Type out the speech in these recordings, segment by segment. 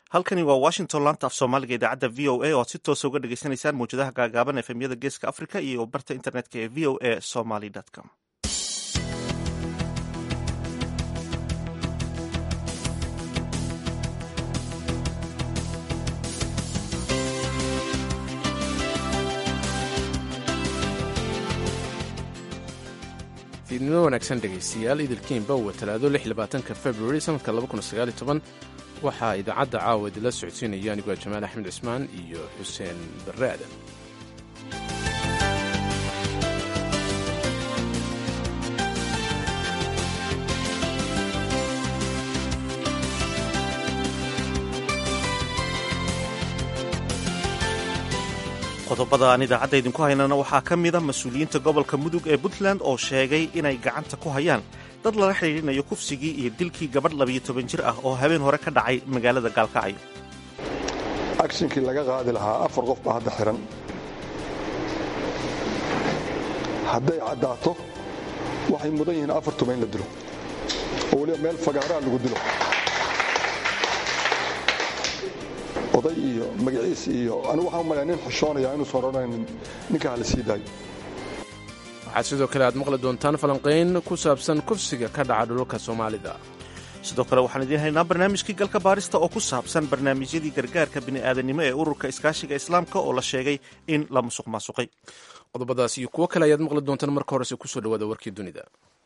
halkani waa washington laanta af soomaaliga idaacadda v o a oo aad si toosa uga dhagaysanaysaan mawjadaha gaagaaban efemyada geeska africa iyo barta internetka ee v o a somaly com. fiidnimo wanaagsan dhegaystayaal idilkiinba waa talaado februari sanadka waxaa idaacadda caawa idinla socodsiinaya anigoo jamaal axmed cismaan iyo xuseen barre aadan. qodobada aan idaacadda idinku haynana waxaa ka mida mas-uuliyiinta gobolka mudug ee puntland oo sheegay inay gacanta ku hayaan dad lala xidhiidhinayo kufsigii iyo dilkii gabadh 12 jir ah oo habeen hore ka dhacay magaalada gaalkacyo. agshinkii laga qaadi lahaa 4 qof baa hadda xihan. hadday caddaato waxay mudan yihiin 4 tumayn la dilo oo weliba meel fagaaraa lagu dilo. oday iyo magaciis iyo anigu waxaan u maleynayaa nin xishoonaya inuu soo raraynin ninka la sii daayo. waxaad sidoo kale aad maqli doontaan falanqayn ku saabsan kufsiga ka dhaca dhulalka Soomaalida. sidoo kale waxaan idiin haynaa barnaamijkii galka baarista oo ku saabsan barnaamijyadii gargaarka bini'aadanimo ee ururka iskaashiga islaamka oo la sheegay in la musuqmaasuqay. qodobadaas iyo kuwo kale ayaad maqli doontaan marka horese ku soo dhawaada warkii dunida.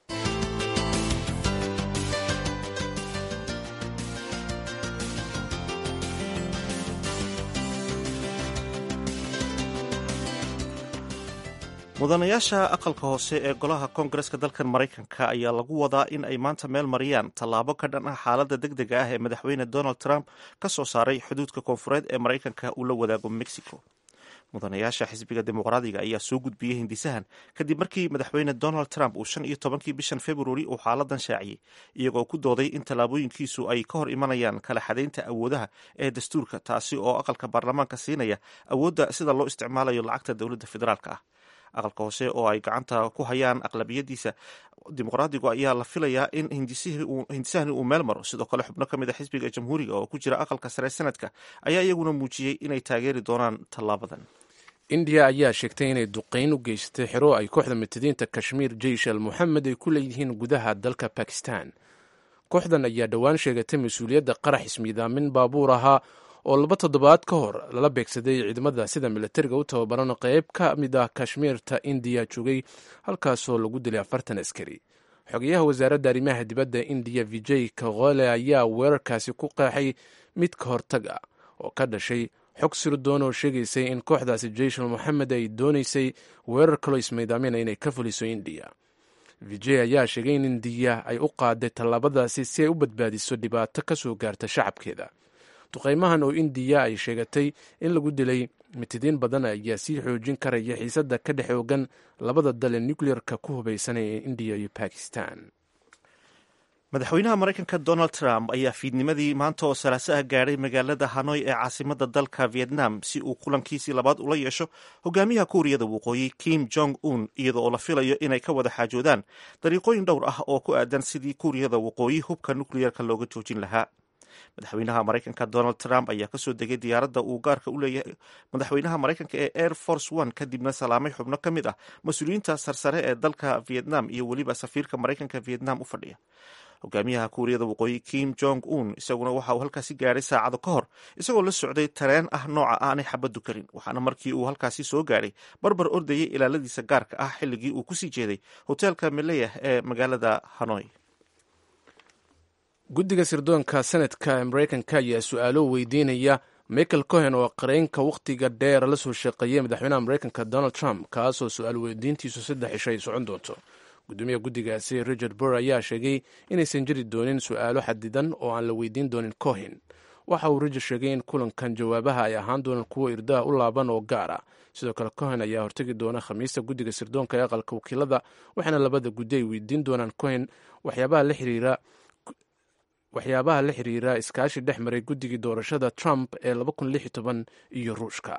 mudanayaasha aqalka hoose ee golaha koongareska dalkan maraykanka ayaa lagu wadaa in ay maanta meel mariyaan tallaabo ka dhan ah xaaladda degdega ah ee madaxweyne donald trump ka soo saaray xuduudka koonfureed ee maraykanka uu la wadaago mexico. mudanayaasha xisbiga dimuqraadiga ayaa soo gudbiyey hindisahan kadib markii madaxweyne donald trump uu 15 bishan februari uu xaaladan shaaciyey iyagoo ku dooday in tallaabooyinkiisu ay ka hor imanayaan kala xadaynta awoodaha ee dastuurka, taasi oo aqalka baarlamaanka siinaya awoodda sida loo isticmaalayo lacagta dowladda federaalka ah. aqalka hoose oo ay gacanta ku hayaan aqlabiyadiisa dimuqraadigu ayaa la filayaa in hindisahani uu meel maro. sidoo kale xubno ka mid a xisbiga jamhuuriga oo ku jira aqalka sare sanadka ayaa iyaguna muujiyey inay taageeri doonaan tallaabadan. indiya ayaa sheegtay inay duqayn u geystay xero ay kooxda mutadiinta kashmiir jeish al moxamed ay ku leeyihiin gudaha dalka bakistan. kooxdan ayaa dhowaan sheegatay mas-uuliyadda qarax ismiidaamin baabuur ahaa oo 2 toddobaad ka hor lala beegsaday ciidamada sida militariga u tababaran qayb ka mid ah kashmiirta indiya joogay, halkaasoo lagu dilay 40 askari. xogayaha wasaaradda arrimaha dibadda indiya vijay kaghole ayaa weerarkaasi ku qeexay mid ka hortag ah oo ka dhashay xog sirdoon oo sheegaysay in kooxdaasi jeish al moxamed ay doonaysay weerar kaloo ismaydaamin inay ka fuliso indiya. vijay ayaa sheegay in indiya ay u qaaday tallaabadaasi si ay u badbaadiso dhibaato ka soo gaarta shacabkeeda. duqaymahan oo indiya ay sheegatay in lagu dilay mitidiin badan ayaa sii xoojin karaya xiisadda ka dhex oogan labada dal ee nuclearka ku hubaysanaya ee indiya iyo bakistan. madaxweynaha maraykanka donald trump ayaa fiidnimadii maanta oo salaaso ah gaadhay magaalada hanoy ee caasimadda dalka vietnam si uu kulankiisii labaad ula yeesho hogaamiyaha kuuriyada waqooyi kim jong un, iyada oo la filayo inay ka wada xaajoodaan dariiqooyin dhowr ah oo ku aadan sidii kuuriyada waqooyi hubka nuclearka looga joojin lahaa. madaxweynaha maraykanka donald trump ayaa kasoo degay diyaaradda uu gaarka u leeyahay madaxweynaha maraykanka ee air force one kadibna salaamay xubno ka mid ah mas-uuliyiinta sarsare ee dalka vietnam iyo weliba safiirka maraykanka vietnam u fadhiya. hogaamiyaha kuuriyada waqooyi kim jong un isaguna waxa uu halkaasi gaadhay saacado ka hor isagoo la socday tareen ah nooca aanay xabaddu karin, waxaana markii uu halkaasi soo gaadhay barbar ordayay ilaaladiisa gaarka ah xilligii uu kusii jeeday hoteelka meleyah ee magaalada hanoy. guddiga sirdoonka sanadka ee maraykanka ayaa su-aalo weydiinaya michael cohen oo qareynka wakhtiga dheer la soo shaqeeyey madaxweynaha maraykanka donald trump, kaasoo su-aal weydiintiisu 3 cisho ay socon doonto. gudoomiyaha guddigaasi richard burr ayaa sheegay inaysan jiri doonin su-aalo xadidan oo aan la weydiin doonin cohen. waxa uu richard sheegay in kulankan jawaabaha ay ahaan doonaan kuwo irdaha u laaban oo gaar ah. sidoo kale cohen ayaa hortegi doona khamiista guddiga sirdoonka ee aqalka wakiilada, waxaana labada guddi ay weydiin doonaan cohen waxyaabaha la xiriira iskaashi dhex maray guddigii doorashada Trump ee 2016 iyo Ruushka.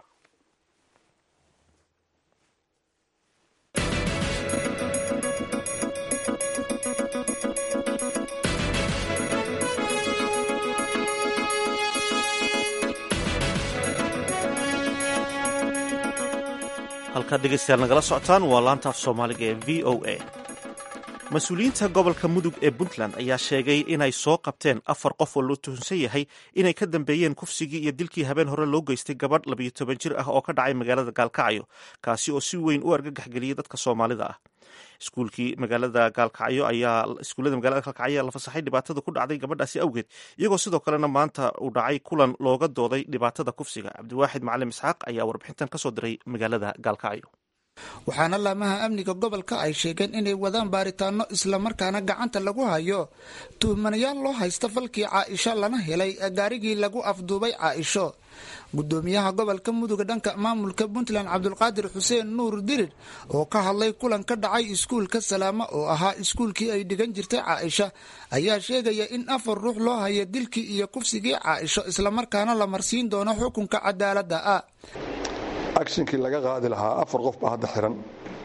halkaad dhegaystayaal nagala socotaan waa laanta af soomaaliga ee v o a. mas-uuliyiinta gobolka mudug ee puntland ayaa sheegay inay soo qabteen 4 qof oo loo tuhunsan yahay inay ka dambeeyeen kufsigii iyo dilkii habeen hore loo geystay gabadh 12 jir ah oo ka dhacay magaalada gaalkacyo, kaasi oo si weyn u argagaxgeliyey dadka soomaalida ah. iskuullada magaalada gaalkacyo ayaa la fasaxay dhibaatada ku dhacday gabadhaasi awgeed, iyagoo sidoo kalena maanta uu dhacay kulan looga dooday dhibaatada kufsiga. cabdiwaaxid macalin isxaaq ayaa warbixintan kasoo diray magaalada gaalkacyo. waxaana laamaha amniga gobolka ay sheegeen inay wadaan baaritaano islamarkaana gacanta lagu hayo tuhmanayaal loo haysta falkii caaisho lana helay gaarigii lagu afduubay caaisho. gudoomiyaha gobolka mudug dhanka maamulka puntland cabdulqaadir xuseen nuur dirir oo ka hadlay kulan ka dhacay iskuulka salaamo oo ahaa iskuulkii ay dhigan jirtay caaisha ayaa sheegaya in 4 ruux loo hayo dilkii iyo kufsigii caaisho islamarkaana la marsiin doono xukunka cadaalada ah. akshinkii laga qaadi lahaa 4 qof baa hadda xiran.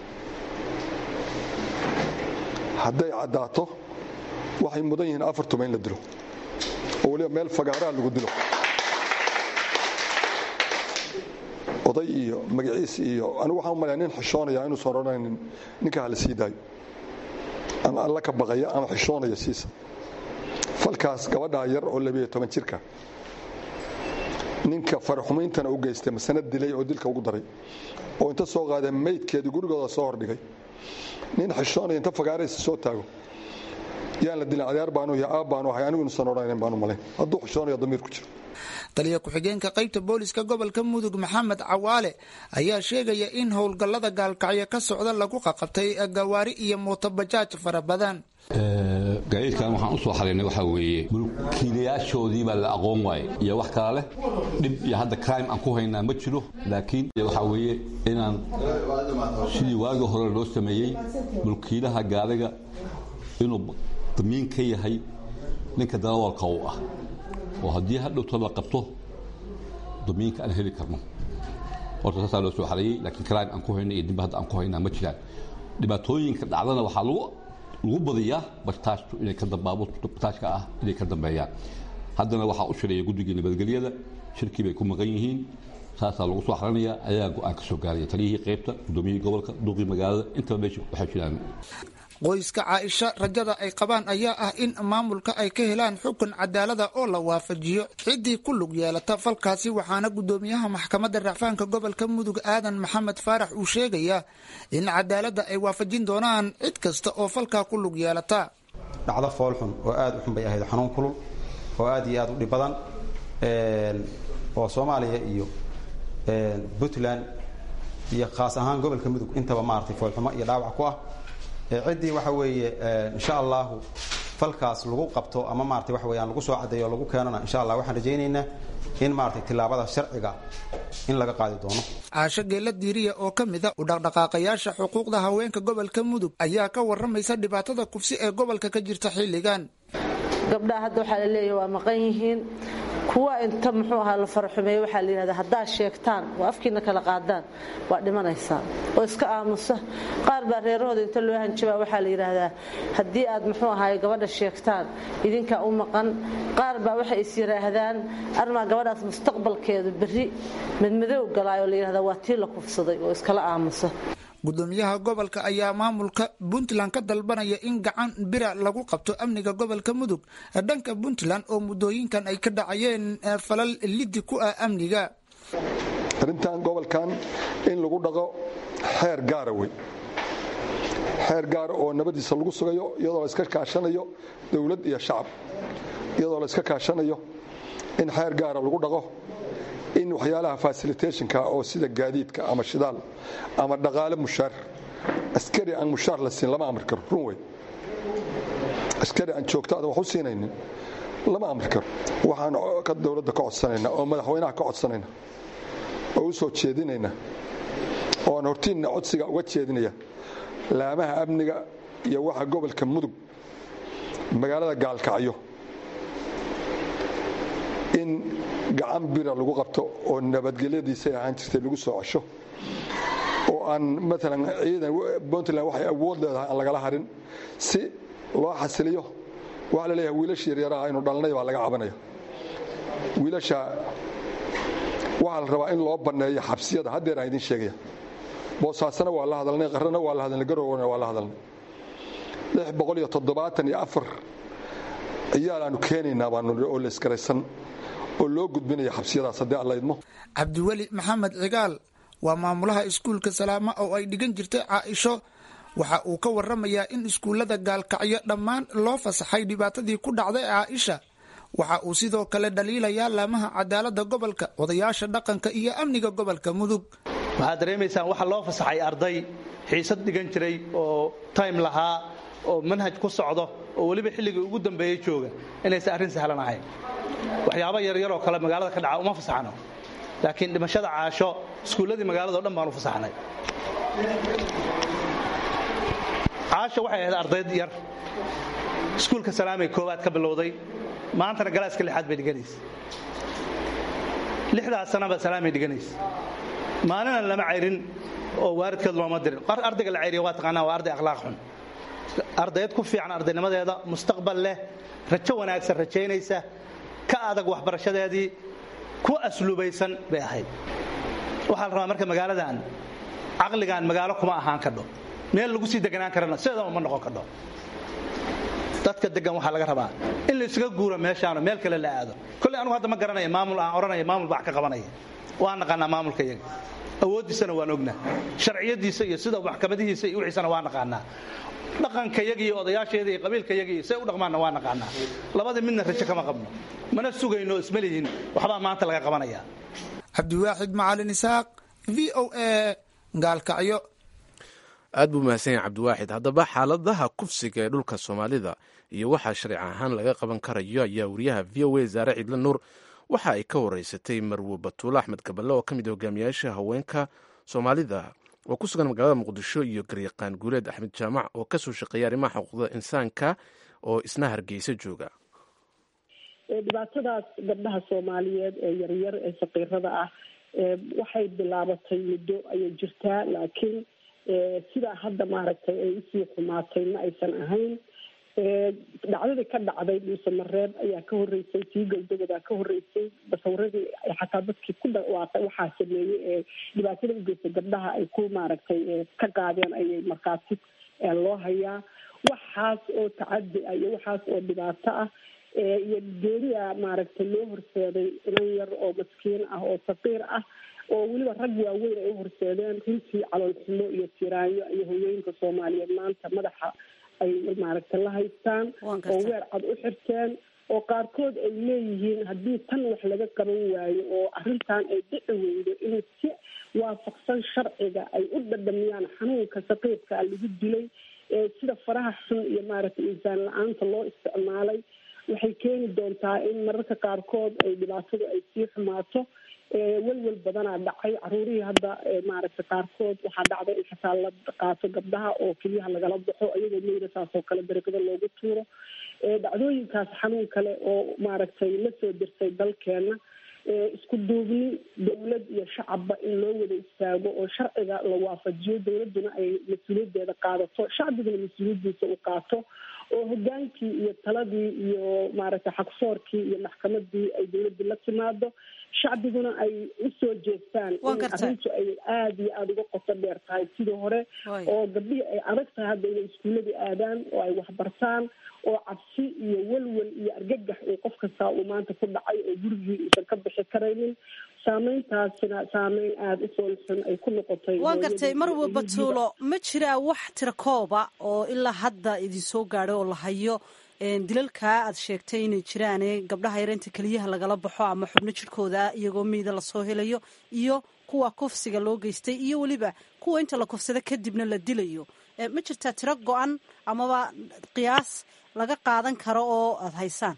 hadday caddaato waxay mudan yihiin 4 tumayn la dilo oo waliba meel fagaaraa lagu dilo. oday iyo magaciis iyo anigu waxaan u malayaa nin xishoonaya inuusan odhanaynin ninka hala sii daayo ama alla ka baqaya ama xishoonaya siisa. falkaas gabadhaa yar oo 12 jirka ninka faraxumayntana u geystay masana dilay oo dilka ugu daray oo inta soo qaaday maydkeedii gurigooda soo hordhigay. nin xishoonaya inta fagaaraysa soo taago yaan la dilin adeer baanu yahay aab baanu ahay anigu inuusan odhanayn baanu malayn hadduu xishoonayo damiir ku jiro. taliya ku-xigeenka qaybta booliska gobolka mudug maxamed cawaale ayaa sheegaya in howlgallada gaalkacyo ka socda lagu qaqabtay gawaari iyo mootobajaaj fara badan. gaadiidkan waxaan u soo xaraynay waxaa weeye mulkiilayaashoodii baa la aqoon waayey iyo wax kala leh dhib iyo hadda crime aan ku haynaa ma jiro, laakiin waxaa weeye inaan sidii waagii hore loo sameeyey mulkiilaha gaariga inuu damiin ka yahay ninka darawalka u ah oo haddii hadhowto la qabto damiinka aan heli karno. horta saasaa loo soo xareeyey, laakiin crime aan ku hayna iyo dhib hadda aan ku haynaa ma jiraan. dhibaatooyinka dhacdana waxaa lagu badiyaa bartaashtu inay ka bartaashka ah inay ka dambeeyaan. haddana waxaa u shiraya guddigii nabadgelyada, shirkii bay ku maqan yihiin, saasaa lagu soo xaranayaa ayaa go-aan ka soo gaaraya taliyihii qaybta, gudoomiyihii gobolka, duqii magaalada, intaba meesha waxay jiraan. qoyska caaisha rajada ay qabaan ayaa ah in maamulka ay ka helaan xukun cadaalada oo la waafajiyo ciddii ku lug yeelata falkaasi, waxaana gudoomiyaha maxkamadda racfaanka gobolka mudug aadan maxamed faarax uu sheegaya in cadaalada ay waafajin doonaan cid kasta oo falkaa ku lug yeelata. dhacdo foolxun oo aad u xun bay ahayd, xanuun kulul oo aad iyo aad u dhib badan oo Soomaaliya iyo Puntland iyo khaas ahaan gobolka mudug intaba maartay foolxumo iyo dhaawac ku ah. ciddii waxa weeye insha Allah falkaas lagu qabto ama maartay waxa weeyaan lagu soo cadeeyo lagu keenana insha Allah waxaan rajaynaynaa in maartay tilaabada sharciga in laga qaadi doono. caasho geela diiriya oo kamid ah u dhaqdhaqaaqayaasha xuquuqda haweenka gobolka mudug ayaa ka waramaysa dhibaatada kufsi ee gobolka ka jirta xilligan. gabdhaha hadda waxa la leeyahay waa maqan yihiin, kuwa inta muxuu ahaa la farxumeeyo waxa la yiraahdaa haddaa sheegtaan oo afkiina kala qaadaan waa dhimanaysaa oo iska aamusa. qaar baa reerahooda inta loo hanjabaa waxa la yiraahdaa haddii aad muxuu ahaa gabadha sheegtaan idinka u maqan. qaar baa waxay is yiraahdaan arma gabadhaas mustaqbalkeedu berri madmadow galaayo la yiraahdaa waa tii la kufsaday oo iskala aamusa. gudoomiyaha gobolka ayaa maamulka Puntland ka dalbanaya in gacan bira lagu qabto amniga gobolka mudug dhanka Puntland oo muddooyinkan ay ka dhacayeen falal liddi ku ah amniga. arintan gobolkan in lagu dhaqo xeer gaar ah, xeer gaar oo nabadiisa lagu sugayo iyadoo la iska kaashanayo dawlad iyo shacab, iyadoo la iska kaashanayo in xeer gaar lagu dhaqo in waxyaalaha facilitationka oo sida gaadiidka ama shidaal ama dhaqaale mushaar askari aan mushaar la siin lama amri karo. runway askari aan joogtada wax u siinaynin lama amri karo. waxaan ka dawladda ka codsanaynaa oo madaxweynaha ka codsanaynaa oo u soo jeedinaynaa oo aan hortiinna codsiga uga jeedinaya laamaha amniga iyo waxa gobolka mudug magaalada gaalkacyo in gacan bira lagu qabto oo nabadgelyadiisa ahaan jirtay lagu soo cesho oo aan maalan ciidan Puntland waxay awood leedahay aan lagala harin si loo xasiliyo. waxa la leeyahay wiilashii yaryaraha inuu dhalnay baa laga cabanaya. wiilasha waxa la rabaa in loo baneeyo xabsiyada haddeer aan idin sheegaya boosaasana waa la hadalnay, qarrana waa la hadalnay, garowna waa la hadalnay. 674 ayaa aanu keenaynaa baanu oo la iskaraysan oo loo gudbinaya xabsiyadaas haddii alla idmo. Cabdiweli Maxamed Cigaal waa maamulaha iskuulka Salaama oo ay dhigan jirtay Caaisho. Waxa uu ka waramayaa in iskuullada Gaalkacyo dhammaan loo fasaxay dhibaatadii ku dhacday Caaisha. Waxa uu sidoo kale dhaliilayaa laamaha cadaaladda gobolka, odayaasha dhaqanka iyo amniga gobolka Mudug. waxaad dareemaysaan waxa loo fasaxay arday xiisad dhigan jiray oo time lahaa oo manhaj ku socdo oo waliba xilligii ugu dambeeyay jooga inaysan arrin sahlan ahayn. waxyaabo yaryar oo kale magaalada ka dhaca uma fasaxno, laakiin dhimashada Caasho iskuulladii magaalada oo dhan baan u fasaxnay. Caasho waxay ahayd arday yar, iskuulka Salaamay koowaad ka bilowday, maantana galaaska 6aad bay dhiganaysaa. 6daas sanaba Salaamay dhiganaysaa. maalina lama ceyrin oo waalidkeed looma dirin. ardayga la ceyriyo waa taqaanaa, waa arday akhlaaq xun, ardayd ku fiican ardaynimadeeda, mustaqbal leh, rajo wanaagsan rajaynaysa, ka adag waxbarashadeedii, ku asluubaysan bay ahayd. waxaa la rabaa marka magaaladan caqligan magaalo kuma ahaan kadho, meel lagu sii deganaan karana sideedaba ma noqon kadho. dadka degan waxaa laga rabaa in la isuga guuro meeshaano meel kale la aado. kolley anugu hadda ma garanayo maamul aan oranaya maamul baa ka qabanaya. waan naqaanaa maamulka iyaga, awoodiisana waan ognaa, sharciyadiisa iyo sida maxkamadihiisa iyo wixiisana waan naqaanaa, dhaqanka iyaga iyo odayaasheeda iyo qabiilka iyaga iyo say u dhaqmaanna waan naqaanaa. labada midna rajo kama qabno, mana sugayno, isma lihin waxbaa maanta laga qabanaya. Cabdiwaaxid Macalin Isaaq, VOA, Gaalkacyo. aad buu mahadsan yahay Cabdiwaaxid. haddaba xaaladaha kufsiga ee dhulka Soomaalida iyo waxa sharci ahaan laga qaban karayo ayaa wariyaha VOA Zaare Cidla Nuur waxa ay ka wareysatay Marwo Batuule Axmed Gaballe oo ka mid hogaamiyaasha haweenka Soomaalida oo ku sugan magaalada Muqdisho, iyo Garyaqaan Guuleed Axmed Jaamac oo ka soo shaqeeya arrimaha xuquuqda insaanka oo isna Hargeysa jooga. dhibaatadaas gabdhaha Soomaaliyeed ee yaryar ee faqiirada ah waxay bilaabatay muddo ayay jirtaa, laakiin sidaa hadda maaragtay ay usii xumaatay ma aysan ahayn. dhacdadii ka dhacday Dhuuse Mareeb ayaa ka horeysay, tii Galdagodaa ka horeysay, basawiradii xataa dadkii ku dhawaaqay waxaa sameeyey ee dhibaatada u geystay gabdhaha ay ku maaragtay ka qaadeen ayay markaasi loo hayaa. waxaas oo tacadi ah iyo waxaas oo dhibaato ah iyo geeriya maaragtay loo horseeday inan yar oo maskiin ah oo faqiir ah oo weliba rag waaweyn ay u horseedeen. runtii caloolxumo iyo tiraanyo iyo haweenka Soomaaliyeed maanta madaxa ay maaragtay la haystaan oo weer cad u xirteen, oo qaarkood ay leeyihiin haddii tan wax laga qaban waayo oo arrintan ay dhici weydo in si waafaqsan sharciga ay u dhadhamiyaan xanuunka saqiibka lagu dilay, sida faraha xun iyo maaragtay insaan la-aanta loo isticmaalay, waxay keeni doontaa in mararka qaarkood ay dhibaatadu ay sii xumaato. welwel badanaa dhacay. caruurihii hadda maaragtay qaarkood waxaa dhacday in xataa la qaato gabdhaha oo keliyaha lagala baxo iyagoo meyda saas oo kale daragada loogu tuuro. dhacdooyinkaas xanuun kale oo maaragtay la soo dirsay dalkeena. isku duubni dowlad iyo shacabba in loo wada istaago oo sharciga la waafajiyo, dowladuna ay mas-uuliyadeeda qaadato, shacbiguna mas-uuliyadiisa u qaato, oo hogaankii iyo taladii iyo maaragtay xaqsoorkii iyo maxkamadii ay dowladda la timaado, shacbiguna ay usoo jeestaan in arrintu ay aada iyo aada uga qoto dheer tahay sidii hore, oo gabdhihii ay adag tahay hadda inay iskuuladii aadaan oo ay waxbartaan, oo cabsi iyo welwel iyo argagax uu qof kastaa uu maanta ku dhacay oo gurigii uusan ka bixi karaynin. saameyntaasina saameyn aada u foolxun ay ku noqotay. waan gartay Marwo Batuulo, ma jiraa wax tira kooba oo ilaa hadda idin soo gaadhay oo la hayo dilalkaa aad sheegtay inay jiraan gabdhaha yar inta keliyaha lagala baxo ama xubno jirkooda iyagoo miida lasoo helayo, iyo kuwa kufsiga loo geystay, iyo weliba kuwa inta la kufsada kadibna la dilayo? ma jirtaa tiro go-an amaba qiyaas laga qaadan karo oo aada haysaan?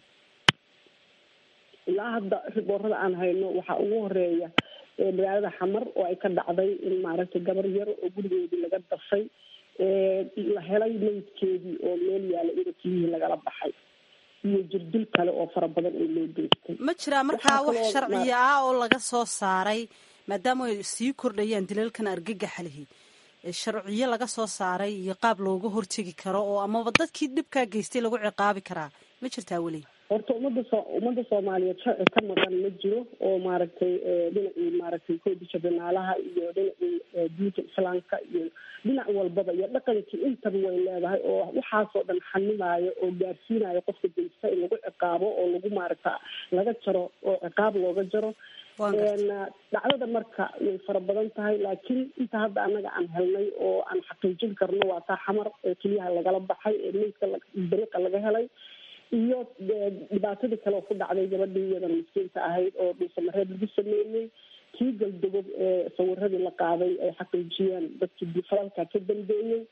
ilaa hadda riboorada aan hayno waxaa ugu horeeya magaalada Xamar oo ay ka dhacday in maaragtay gabar yar oo gurigeedii laga dafay, la helay meydkeedii oo meel yaala irakiyihii lagala baxay, iyo jirdil kale oo fara badan oo loo geystay. ma jiraa markaa wax sharciya ah oo laga soo saaray maadaama ay sii kordhayaan dilalkan argagaxa lihi, sharciyo laga soo saaray iyo qaab looga hortegi karo oo amaba dadkii dhibkaa geystay lagu ciqaabi karaa ma jirtaa weli? horta ummadda soomaaliyeed sharci ka maqan ma jiro oo maaragtay dhinacii maaragtay koodisha binaalaha iyo dhinacii diinta islaamka iyo dhinac walbaba iyo dhaqankii intaba way leedahay oo waxaasoo dhan xanimaayo oo gaarsiinayo qofka daysta in lagu ciqaabo oo lagu maaragta laga jaro oo ciqaab looga jaro dhacdada marka way fara badan tahay laakiin inta hadda anaga aan helnay oo aan xaqiijin karno waa taa xamar keliyaha lagala baxay meydka dariiqa laga helay iyo dhibaatadii kale oo ku dhacday gabadhii iyadan miskiinta ahayd oo dhuusamareed lagu sameeyey kii galdogob sawiradii la qaaday ay xaqiijiyeen dadkii falalka ka dambeeyey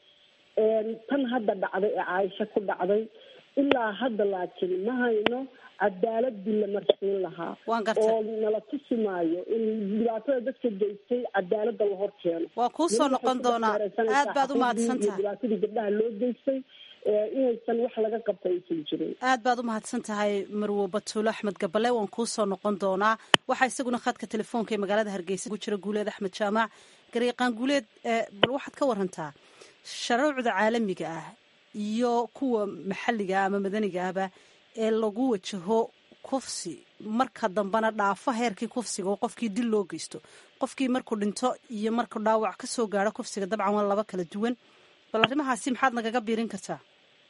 tan hadda dhacday ee caaisha ku dhacday ilaa hadda laakiin ma hayno cadaaladii la marsiin lahaa oo nala tusi maayo in dhibaatada dadka geystay cadaalada la hor keeno. waa kuu soo noqon doonaa aad baad u mahadsantahay dhibaatadii gabdhaha loo geystay inaysan wax laga qabta aysan jirin. aad baad u mahadsan tahay marwo batuulo axmed gabale waan kuu soo noqon doonaa. waxaa isaguna khadka telefoonka ee magaalada hargeysa ku jira guuleed axmed jaamac. garyaqaan guuleed, bal waxaad ka warantaa shuruucda caalamiga ah iyo kuwa maxalliga ama madaniga ahba ee lagu wajaho kufsi marka dambena dhaafo heerkii kufsiga oo qofkii dil loo geysto, qofkii markuu dhinto iyo markuu dhaawac ka soo gaaro kufsiga dabcan waa laba kala duwan. bal arrimahaasi maxaad nagaga biirin kartaa?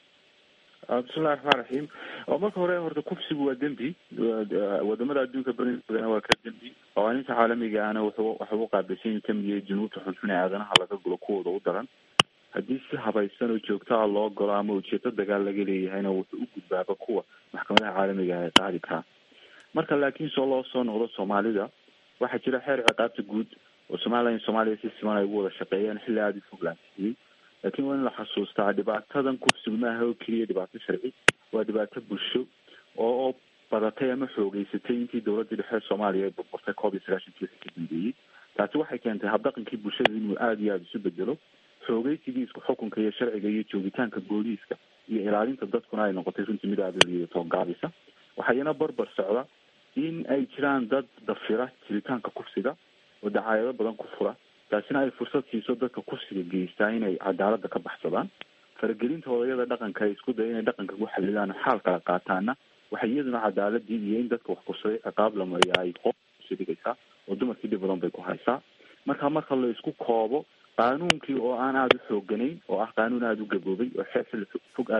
bismillahi raxmaan raxiim. oo marka hore horta kufsigu waa dembi, wadamada adduunka badankoodana waa ka dembi. qawaaniinta caalamiga ahna waxuu u qaabilsan yahay kamid yahay junuubta xunxun ee aadanaha laga gulo kuwooda u daran. haddii si habaysan oo joogtaa loo galo ama ujeedo dagaal laga leeyahayna wuxuu u gudbaaba kuwa maxkamadaha caalamiga ah ee qaadi karaa. marka laakiin soo loo soo noqdo soomaalida, waxaa jira xeer ciqaabta guud oo somalilan soomaaliya si siman ay ugu wada shaqeeyaan xilli aada u foglaansiiyey. laakiin waa in la xasuustaa dhibaatadan kufsigu maaha oo keliya dhibaato sharci, waa dhibaato bulsho oo badatay ama xoogeysatay intii dowladda dhexe soomaaliya ay burburtay koob iyo sagaashankii wixii ka dambeeyey. taasi waxay keentay habdhaqankii bulshada inuu aada iyo aada isu bedelo. xoogeysigii isku xukunka iyo sharciga iyo joogitaanka booliiska iyo ilaalinta dadkuna ay noqotay runtii mid aada liidato gaabisa. waxayna barbar socda in ay jiraan dad dafira jiritaanka kufsiga oo dacaayado badan ku fura. taasina ay fursad siiso dadka kufsiga geystaa inay cadaalada ka baxsadaan. faragelinta odayada dhaqanka ay isku daya inay dhaqanka ku xalidaan xaal kala qaataana waxay iyaduna cadaaladii iyo in dadka wax kursaday ciqaab la mariya ay qofsi dhigaysaa oo dumarkii dhib badan bay ku haysaa. marka la isku koobo qaanuunkii oo aan aada u xooganayn oo ah qaanuun aada u gaboobay oo xeer xilli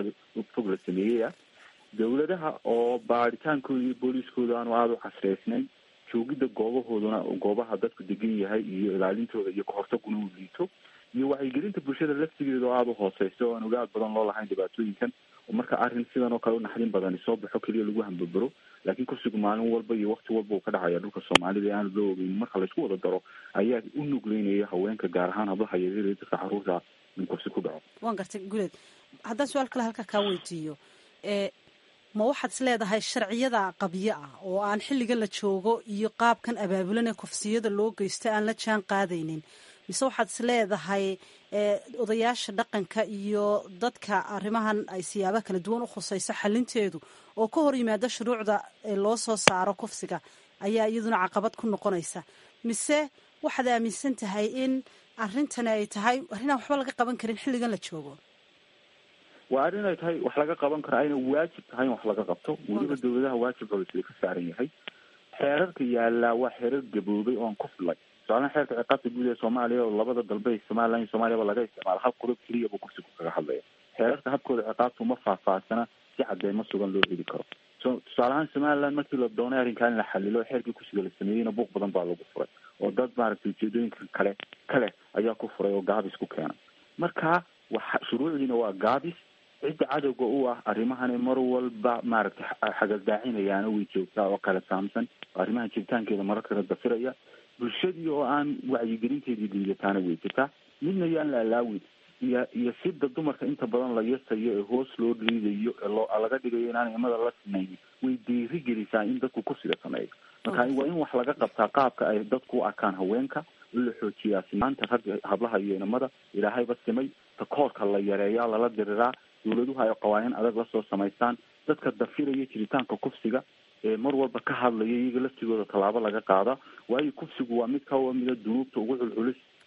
fog la sameeyey ah, dowladaha oo baadhitaankooda iyo booliiskooda aanu aada u casreysnayn, joogidda goobahooduna goobaha dadku degan yahay iyo ilaalintooda iyo kahortaguna uu liito, iyo wacyigelinta bulshada laftigeeda oo aada u hooseysa oo aan ogaad badan loo lahayn dhibaatooyinkan. oo marka arrin sidan oo kale u naxdin badani soo baxo keliya lagu hambabaro, laakiin kufsigu maalin walba iyo wakti walba uu ka dhacaya dhulka soomaalida ee aan loo ogeyn. marka laysku wada daro ayaa u nugleynaya haweenka, gaar ahaan hablaha yaryar iyo dadka caruurta in kufsi ku dhaco. waan gartay guuleed. haddaan su-aal kale halkaa kaa weydiiyo, ma waxaad is leedahay sharciyada qabyo ah oo aan xilligan la joogo iyo qaabkan abaabulan ee kufsiyada loo geysta aan la jaan qaadaynin, mise waxaad is leedahay odayaasha dhaqanka iyo dadka arrimahan ay siyaabo kala duwan u khusayso xalinteedu oo ka hor yimaada shuruucda loo soo saaro kufsiga ayaa iyaduna caqabad ku noqonaysa? mise waxaad aaminsan tahay in arrintani ay tahay arrinaan waxba laga qaban karin xilligan la joogo? waa arrin ay tahay wax laga qaban karo, ayna waajib tahay in wax laga qabto. weliba dowladaha waajib sida ka saaran yahay. xeerarka yaallaa waa xeerar gaboobay oon ku filay. tusaalahan xeerka ciqaabta guud ee soomaaliya oo labada dalbe somalilan iyo soomaaliyaba laga isticmaalo hal qodob keliya buu kursigu kaga hadlaya. xeerarka habkooda ciqaabta uma faahfaahsana si cadeymo sugan loo heli karo. tusaalahaan somalilan markii la doonay arrinkaa in la xalilo xeerkii kursiga la sameeyeyna buuq badan baa lagu furay oo dad maaragtay ujeedooyinka kale ayaa ku furay oo gaabis ku keenay. marka shuruucdiina waa gaabis. cidda cadowga u ah arrimahani mar walba maaragtay xagasdaacinayaana way joogtaa oo kala saamsan oo arrimaha jiritaankeeda mararkana dafiraya. bulshadii oo aan wacyigelinteedii liidataana way jirtaa. midna yaan la alaawin iyo sida dumarka inta badan la yasayo ee hoos loo liidayo ee laga dhigayo inaan imada la sinaynin way dhiiri gelisaa in dadku kursiga sameeyo. marka waa in wax laga qabtaa qaabka ay dadku u arkaan haweenka, in la xoojiyaa sinaanta ragga hablaha iyo inamada. ilaahayba simay takoorka la yareeyaa, lala diriraa. dowladuhu ay qawaaniin adag lasoo samaystaan. dadka dafiraya jiritaanka kufsiga ee mar walba ka hadlaya iyaga laftigooda tallaabo laga qaada. waayo kufsigu waa mid ka mida dunuubta ugu culculus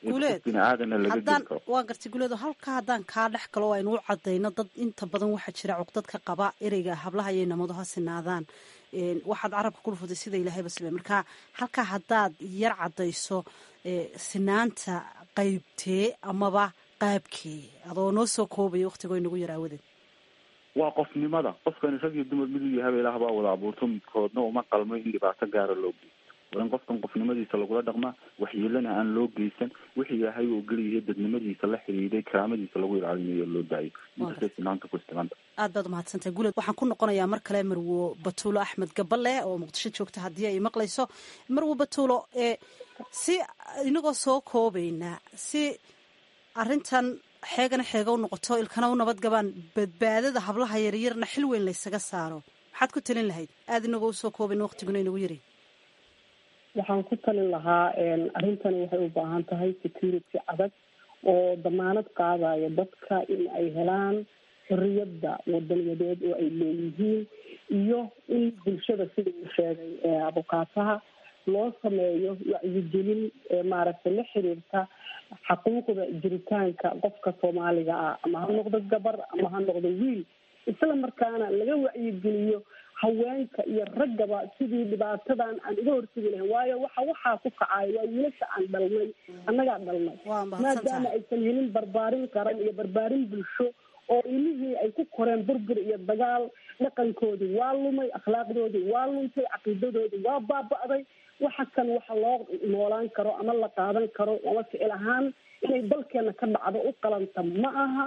bini aadana laga dili karo. waa gartay guuleed halka haddaan kaa dhex galo aynu u cadayno dad inta badan waxaa jira cuqdad ka qaba ereyga hablaha iyo namadu ha sinaadaan waxaad carabka ku dhufatay sida ilaahayba sibay marka halkaa haddaad yar cadayso sinaanta qaybtee amaba qaabkee adoo noo soo koobaya waktigoo inagu yar aawadeed. waa qofnimada qofkani rag iyo dumar miduu yahay ilaah baa wada abuurto midkoodna uma qalmo in dhibaato gaara loo geysto waa in qofkan qofnimadiisa lagula dhaqmaa waxyeelana aan loo geysan wixii ilaahay uu geliyahay dadnimadiisa la xiriiray karaamadiisa lagu ilaalinayo loo daayo intaasay sinaanta ku isticmaanta. aad baad umahadsantahay guuleed waxaan ku noqonayaa mar kale marwo batuulo axmed gaballe oo muqdisho joogta haddii ay maqlayso. marwo batuulo si inagoo soo koobayna si arrintan xeegana xeega u noqoto ilkana u nabadgabaan badbaadada hablaha yaryarna xil weyn laysaga saaro maxaad ku talin lahayd aada inagoo usoo koobayna waqtiguna inagu yari. waxaan ku talin lahaa arrintani waxay u baahan tahay security adag oo damaanad qaadaya dadka in ay helaan xorriyadda wadaniyadeed oo ay leeyihiin iyo in bulshada sida uu sheegay abukaataha loo sameeyo wacyigelin maaragtay la xiriirta xaquuqda jiritaanka qofka soomaaliga ah ama ha noqdo gabar ama ha noqdo wiil isla markaana laga wacyigeliyo haweenka iyo raggaba sidii dhibaatadan aan uga hortegi lahayn waayo waxaa ku kacayo waa wiilasha aan dhalnay annagaa dhalnay maadaama aysan helin barbaarin qaran iyo barbaarin bulsho oo ilihii ay ku koreen burbur iyo dagaal dhaqankoodii waa lumay akhlaaqdoodii waa luntay caqiidadoodii waa baaba'day waxa kan waxa loo noolaan karo ama la qaadan karo ama ficil ahaan inay dalkeena ka dhacdo u qalanta ma aha.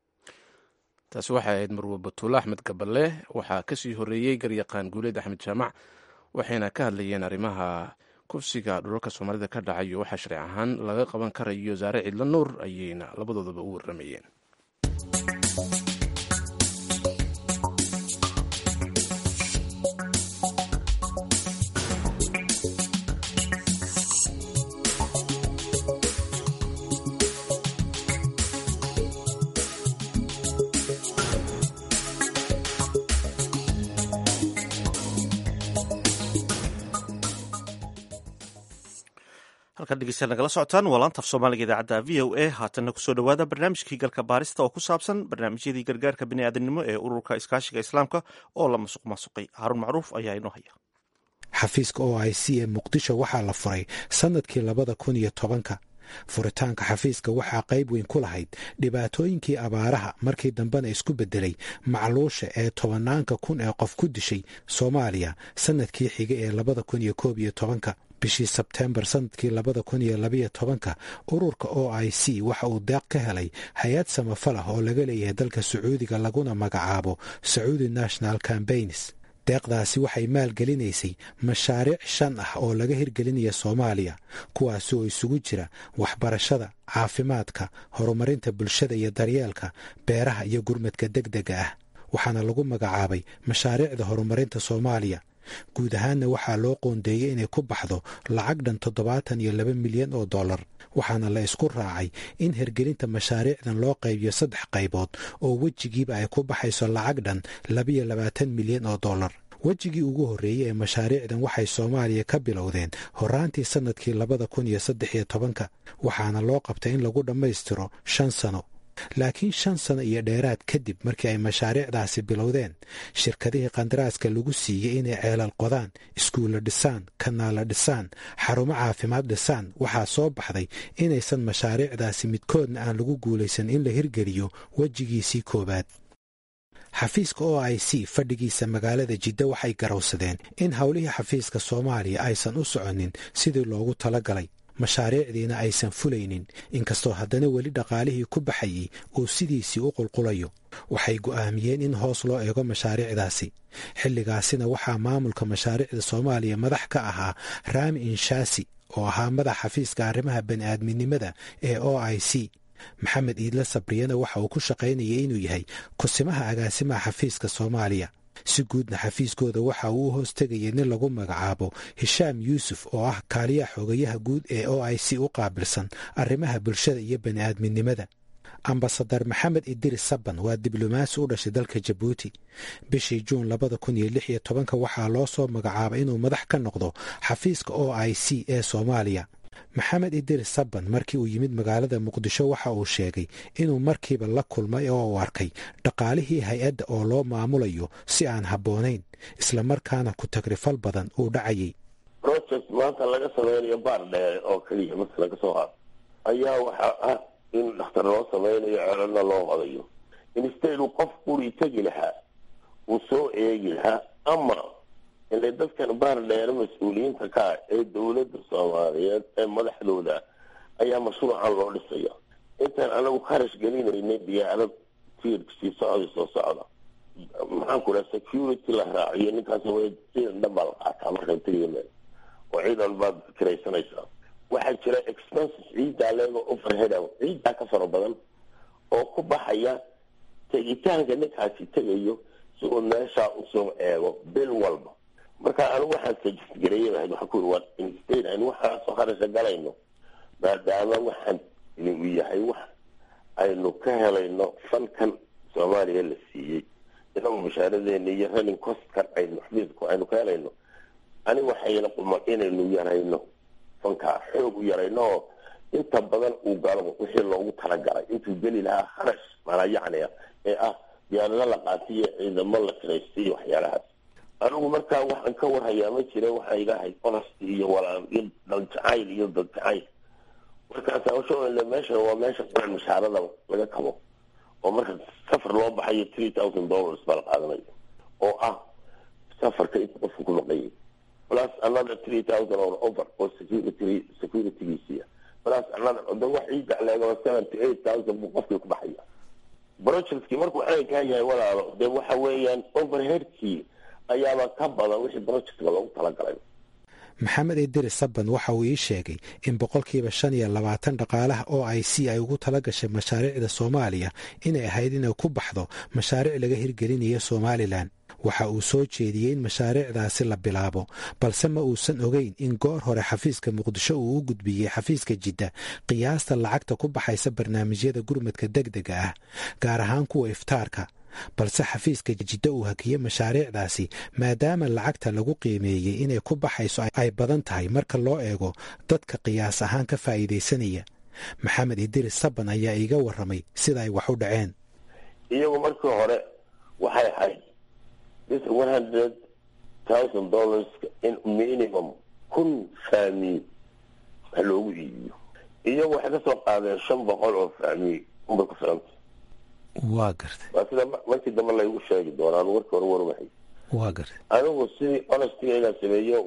taasi waxay ahayd marwo batuulo axmed gaballe waxaa kasii horeeyey garyaqaan guuleed axmed jaamac waxayna ka hadlayeen arrimaha kufsiga dhulalka soomaalida ka dhacayo waxaa sharci ahaan laga qaban karayo saare cidlo nuur ayayna labadoodaba u warramayeen. halkan dhegeystayaal nagala socotaan waa laanta af soomaaliga idaacadda v o a haatanna kusoo dhawaada barnaamijkii galka baarista oo ku saabsan barnaamijyadii gargaarka bini'aadanimo ee ururka iskaashiga islaamka oo la masuq maasuqay. haarun macruuf ayaa inoo haya. xafiiska OIC ee muqdisho waxaa la furay sannadkii 2010 furitaanka xafiiska waxaa qayb weyn ku lahayd dhibaatooyinkii abaaraha markii dambena isku beddelay macluusha ee tobanaanka kun ee qof ku dishay Soomaaliya sannadkii xiga ee 2011 bishii Sebtembar sanadkii 2012 ururka OIC waxa uu deeq ka helay hay-ad samafal ah oo laga leeyahay dalka Sacuudiga laguna magacaabo Saudi National Campaigns. deeqdaasi waxay maalgelinaysay mashaariic 5 ah oo laga hirgelinaya Soomaaliya kuwaas oo isugu jira waxbarashada, caafimaadka, horumarinta bulshada iyo daryeelka, beeraha iyo gurmadka degdega ah. waxaana lagu magacaabay mashaariicda horumarinta Soomaaliya. guud ahaanna waxaa loo qoondeeyey inay ku baxdo lacag dhan $72 milyan oo dollar. waxaana la isku raacay in hirgelinta mashaariicdan loo qaybiyo 3 qaybood oo wejigiiba ay ku baxayso lacag dhan $22 milyan oo dollar. wejigii ugu horreeyey ee mashaariicdan waxay Soomaaliya ka bilowdeen horaantii sanadkii 2013 waxaana loo qabtay in lagu dhammaystiro 5 sano. laakiin 5 sano iyo dheeraad kadib markii ay mashaariicdaasi bilowdeen shirkadihii qandaraaska lagu siiyey inay ceelal qodaan, iskuulla dhisaan, kanaala dhisaan, xarumo caafimaad dhisaan waxaa soo baxday inaysan mashaariicdaasi midkoodna aan lagu guulaysan in la hirgeliyo wejigiisii koowaad. xafiiska OIC fadhigiisa magaalada Jidda waxay garowsadeen in howlihii xafiiska Soomaaliya aysan u soconin sidii loogu talagalay, mashaariicdiina aysan fulaynin inkastoo haddana weli dhaqaalihii ku baxayey uu sidiisii u qulqulayo. waxay go'aamiyeen in hoos loo eego mashaariicdaasi. xilligaasina waxaa maamulka mashaariicda Soomaaliya madax ka ahaa Raami Inshaasi oo ahaa madax xafiiska arrimaha bani'aadminimada ee OIC. maxamed iidle sabriyana waxa uu ku shaqaynayay inuu yahay kusimaha agaasimaha xafiiska Soomaaliya. si guudna xafiiskooda waxa uu u hoos tegayay nin lagu magacaabo Hishaam Yuusuf oo ah kaaliyaha xogayaha guud ee OIC u qaabilsan arrimaha bulshada iyo bani'aadminimada. ambasadar maxamed idris saban waa diblomaasi u dhashay dalka Jabuuti. bishii Juun 2016 waxaa loo soo magacaabay inuu madax ka noqdo xafiiska OIC ee Soomaaliya. maxamed idris saban markii uu yimid magaalada muqdisho waxa uu sheegay inuu markiiba la kulmay oo uu arkay dhaqaalihii hay-adda oo loo maamulayo si aan habboonayn islamarkaana ku tagrifal badan uu dhacayay. project maanta laga samaynayo baar dheere oo keliya marka laga soo qaado ayaa waxaa ah in dhakhtar loo samaynayo ceelana loo qodayo instead uu qof quri tegi lahaa uu soo eegi lahaa ama inay dadkan baar dheere mas-uuliyiinta ka ah ee dowladda soomaaliyeed ee madaxdooda ayaa mashruucan loo dhisaya intaan anagu kharash gelinaynay diyaarad tiirkasii soo socda maxaan ku dhaha security la raaciyo ninkaas ciidan dhan baa la qaataa markaan tegiya meel oo ciidan baad kiraysanaysaa waxaa jira expenses ciiddaa leego overhead ciiddaa ka fara badan oo ku baxaya tegitaanka ninkaasi tegayo si uu meeshaa usoo eego bil walba marka anigu waxaan sajisgareeyay waxaan ku yiri waa instead aynu waxaasoo kharasha galayno maadaama waxaan uu yahay wax aynu ka helayno fankan soomaaliya la siiyey inagu mushaaradeena iyo running costkan aynu xafiisku aynu ka helayno anigu waxayna quman inaynu yarayno fankaa xoog u yarayno oo inta badan uu galo wixii loogu talagalay intuu geli lahaa kharash maanaa yacniya ee ah diyaarada la qaatiyo ciidamo la kiraystiyo waxyaalahaas anigu markaa waxaan ka warhayaa ma jira waxaa ilahay honesty iyo walaan iyo daljacayl iyo dadjacayl markaasaa ushaoyle meeshan waa meesha quran mushaarada laga kabo oo marka safar loo baxayo $3,000 baa la qaadanayo oo ah safarka inta qofka ku maqayay plus another 3,000 or over oo securitygiisiya plus another oda wax ciidda leego 7,000 to 8,000 buu qofkii ku baxaya projectkii markuu caynkaa yahay walaalo dee waxa weeyaan overheadkii ayaaba ka badan wixii projectka loogu talagalay. maxamed idris saban waxa uu ii sheegay in 25% dhaqaalaha oo ay ugu tala gashay mashaariicda Soomaaliya inay ahayd inay ku baxdo mashaariic laga hirgelinayo Somaliland. waxa uu soo jeediyey in mashaariicdaasi la bilaabo balse ma uusan ogeyn in goor hore xafiiska muqdisho uu u gudbiyey xafiiska jidda qiyaasta lacagta ku baxaysa barnaamijyada gurmadka degdega ah gaar ahaan kuwa iftaarka balse xafiiska jidda uu hakiyey mashaariicdaasi maadaama lacagta lagu qiimeeyey inay ku baxayso ay badan tahay marka loo eego dadka qiyaas ahaan ka faa'iidaysanaya. maxamed idris saban ayaa iiga warramay sida ay wax u dhaceen. iyagu markii hore waxay ahayd $100,000 in minimum kun faami loogu iibiyo iyagu waxay ka soo qaadeen 500 oo faami unbay ku filanta. waa gartay waa sida markii dambe laygu sheegi doonaan warkii hore warwaxay. waa gartay anigu sidii honesty inaan sameeyo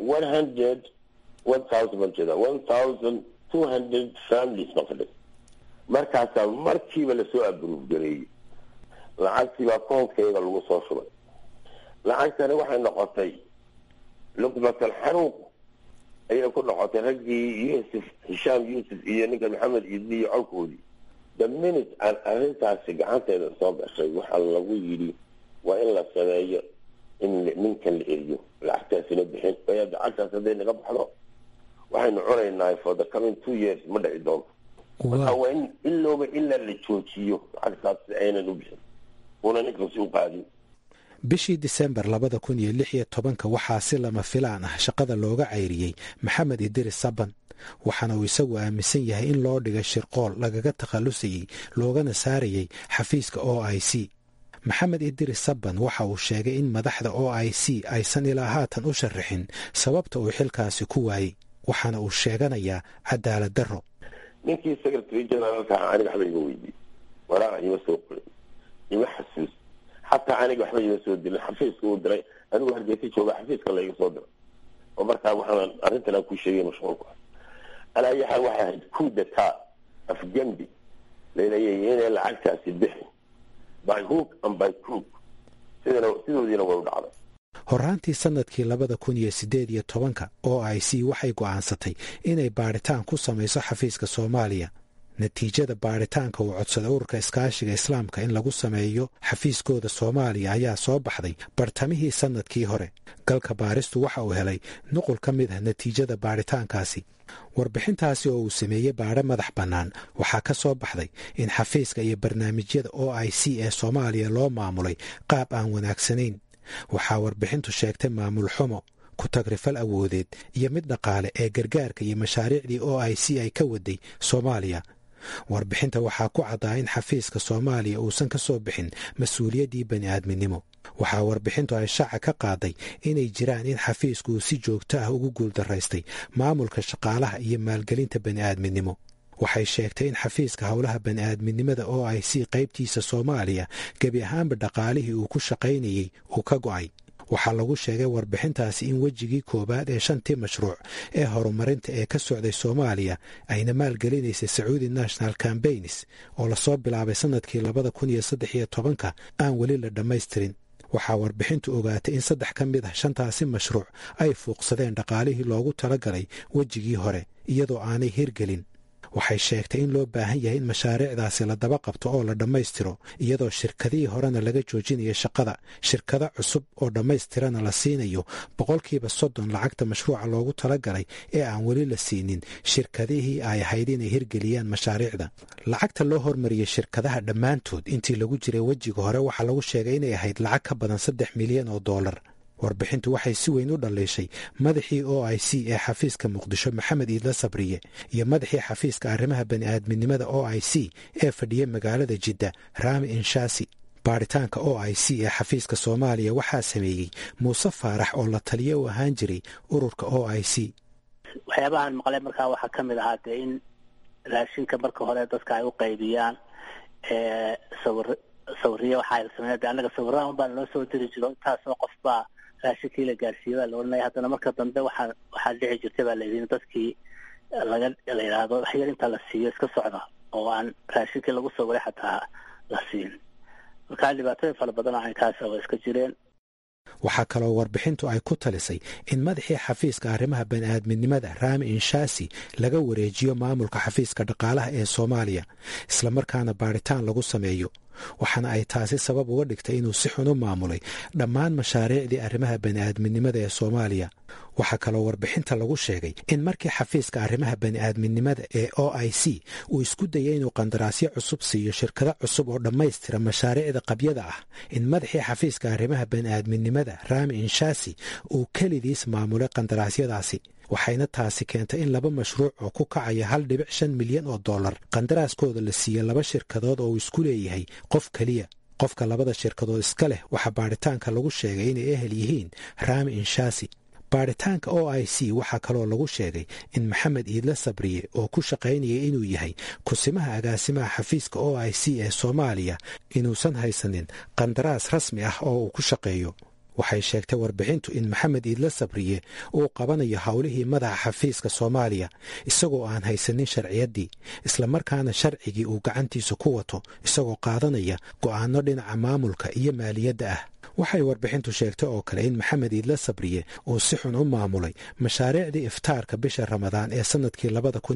1,200 families maqdhay markaasaa markiiba lasoo abruuf gareeyey lacagtiibaa koonkeyga lagu soo shubay. lacagtani waxay noqotay luqmatal xanuuq ayay ku noqotay raggii hishaam yuusuf iyo ninka maxamed idli iyo colkoodii. the minute aan arrintaasi gacanteeda soo gashay waxaa lagu yidhi waa in la sameeyo in ninkan la eriyo lacagtaasina bixin lacagtaas hadday naga baxdo waxaynu cunaynaa for the coming 2 years ma dhici doonto. marka waa in ilooba ilaa la joojiyo lacagtaas si aynan u bixin una ninkaasi u qaadin. bishii Disembar 2016 waxaa si lama filaan ah shaqada looga cayriyey maxamed idris saban waxaana uu isagu aaminsan yahay in loo dhigay shirqool lagaga takhalusayey loogana saarayay xafiiska OIC. maxamed idris saban waxa uu sheegay in madaxda OIC aysan ilaa haatan u sharaxin sababta uu xilkaasi ku waayey waxaana uu sheeganayaa cadaalad darro. ninkii secretary generalka aniga waxba iga weydiiyey waraaqa ima soo qoray ima xasuus xataa aniga waxba ima soo dilin xafiiska uu diray anigu hargeysa jooga xafiiska la iga soo diray oo markaa waxaan arrintan aan ku sheegay mashquulku ah alaa yaxal waxay ahayd coup d'etat afgembi leelayay inay lacagtaasi bixin by hook and by crook sidoodiina way u dhacday. horaantii sanadkii 2018 OIC waxay go'aansatay inay baaritaan ku samayso xafiiska Soomaaliya. natiijada baaritaanka uu codsaday ururka iskaashiga islaamka in lagu sameeyo xafiiskooda Soomaaliya ayaa soo baxday bartamihii sanadkii hore. galka baaristu waxa uu helay nuqul ka mid ah natiijada baaritaankaasi. warbixintaasi oo uu sameeyey baadhe madax bannaan waxaa ka soo baxday in xafiiska iyo barnaamijyada OIC ee Soomaaliya loo maamulay qaab aan wanaagsanayn. waxaa warbixintu sheegtay maamul xumo, ku tagrifal awoodeed iyo mid dhaqaale ee gargaarka iyo mashaariicdii OIC ay ka waday Soomaaliya. warbixinta waxaa ku caddaa in xafiiska Soomaaliya uusan ka soo bixin mas-uuliyaddii bani'aadminimo. waxaa warbixintu ay shaaca ka qaaday inay jiraan in xafiisku uu si joogto ah ugu guuldaraystay maamulka shaqaalaha iyo maalgelinta bani'aadminimo. waxay sheegtay in xafiiska howlaha bani'aadminimada OIC qaybtiisa Soomaaliya gebi ahaanba dhaqaalihii uu ku shaqaynayey uu ka go'ay. waxaa lagu sheegay warbixintaasi in wejigii koowaad ee 5 mashruuc ee horumarinta ee ka socday Soomaaliya ayna maalgelinaysay Saudi National Campaigns oo lasoo bilaabay sanadkii 2013 aan weli la dhammaystirin. waxaa warbixintu ogaatay in 3 ka mid ah 5taasi mashruuc ay fuuqsadeen dhaqaalihii loogu talagalay wejigii hore iyadoo aanay hirgelin. waxay sheegtay in loo baahan yahay in mashaariicdaasi la daba qabto oo la dhammaystiro iyadoo shirkadihii horena laga joojinayo shaqada, shirkado cusub oo dhammaystirana la siinayo 30% lacagta mashruuca loogu talagalay ee aan weli la siinin shirkadihii ay ahayd inay hirgeliyaan mashaariicda. lacagta loo hormariyey shirkadaha dhammaantood intii lagu jiray wejiga hore waxaa lagu sheegay inay ahayd lacag ka badan $3 milyan. warbixintu waxay si weyn u dhaliishay madaxii OIC ee xafiiska Muqdisho Maxamed Iidla Sabriye iyo madaxii xafiiska arrimaha bani'aadminimada OIC ee fadhiya magaalada Jidda Raami Inshaasi. baaritaanka OIC ee xafiiska Soomaaliya waxaa sameeyey Muuse Faarax oo la taliye u ahaan jiray ururka OIC. waxyaabahan maqlay markaa waxaa ka mid ahaa in raashinka marka hore dadka ay u qaybiyaan sawirriyo waxaa la sameeyay anaga sawirradan baa loo soo diri jiro intaasoo qof baa raashinkii la gaarsiiyey baa la odhanaya. haddana marka dambe waxaa dhici jirtay baa layidhi dadkii la yidhaahdo waxyar inta la siiyo iska socda oo aan raashinkii lagu sawiray xataa la siin. markaa dhibaatooyin fara badan oo caynkaasa waa iska jireen. waxaa kaloo warbixintu ay ku talisay in madaxii xafiiska arrimaha bani'aadminimada Raami Inshaasi laga wareejiyo maamulka xafiiska dhaqaalaha ee Soomaaliya islamarkaana baaritaan lagu sameeyo. waxaana ay taasi sabab uga dhigtay inuu si xun u maamulay dhammaan mashaariicdii arrimaha bani'aadminimada ee Soomaaliya. waxaa kaloo warbixinta lagu sheegay in markii xafiiska arrimaha bani'aadminimada ee OIC uu isku dayay inuu qandaraasyo cusub siiyo shirkado cusub oo dhammaystira mashaariicda qabyada ah, in madaxii xafiiska arrimaha bani'aadminimada Raami Inshaasi uu kelidiis maamulay qandaraasyadaasi. waxayna taasi keentay in 2 mashruuc oo ku kacaya $1.5 milyan qandaraaskooda la siiyey 2 shirkadood oo uu isku leeyahay qof keliya. qofka 2 shirkadood iska leh waxaa baaritaanka lagu sheegay inay ehel yihiin Raami Inshaasi. baaritaanka OIC waxaa kaloo lagu sheegay in Maxamed Iidla Sabriye oo ku shaqaynayay inuu yahay kusimaha agaasimaha xafiiska OIC ee Soomaaliya inuusan haysanin qandaraas rasmi ah oo uu ku shaqeeyo. waxay sheegtay warbixintu in Maxamed Iidla Sabriye uu qabanayo howlihii madaxa xafiiska Soomaaliya isagoo aan haysanin sharciyaddii, islamarkaana sharcigii uu gacantiisa ku wato isagoo qaadanaya go'aano dhinaca maamulka iyo maaliyadda ah. waxay warbixintu sheegtay oo kale in Maxamed Iidla Sabriye uu si xun u maamulay mashaariicdii iftaarka bisha Ramadaan ee sanadkii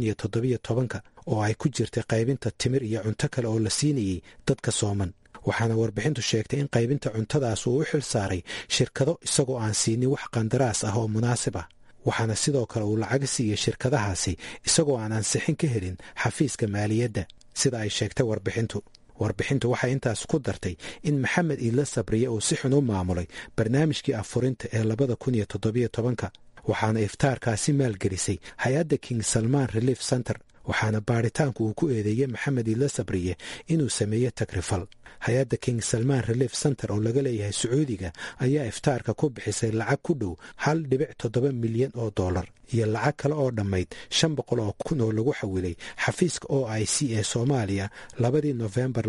2017 oo ay ku jirtay qaybinta timir iyo cunto kale oo la siinayay dadka sooman. waxaana warbixintu sheegtay in qaybinta cuntadaas uu u xil saaray shirkado isagoo aan siinin wax qandaraas ah oo munaasib ah. waxaana sidoo kale uu lacag siiyey shirkadahaasi isagoo aan ansixin ka helin xafiiska maaliyadda sida ay sheegtay warbixintu. waxay intaas ku dartay in Maxamed Iidla Sabriye uu si xun u maamulay barnaamijkii afurinta ee 2017 waxaana iftaarkaasi maalgelisay hay-adda King Salman Relief Center. waxaana baaritaanku uu ku eedeeyey Maxamed Iidla Sabriye inuu sameeyey tagrifal. hay-adda King Salman Relief Center oo laga leeyahay Sacuudiga ayaa iftaarka ku bixisay lacag ku dhow $1.7 milyan iyo lacag kale oo dhammayd 500,000 oo lagu xawilay xafiiska OIC ee Soomaaliya 2 Novembar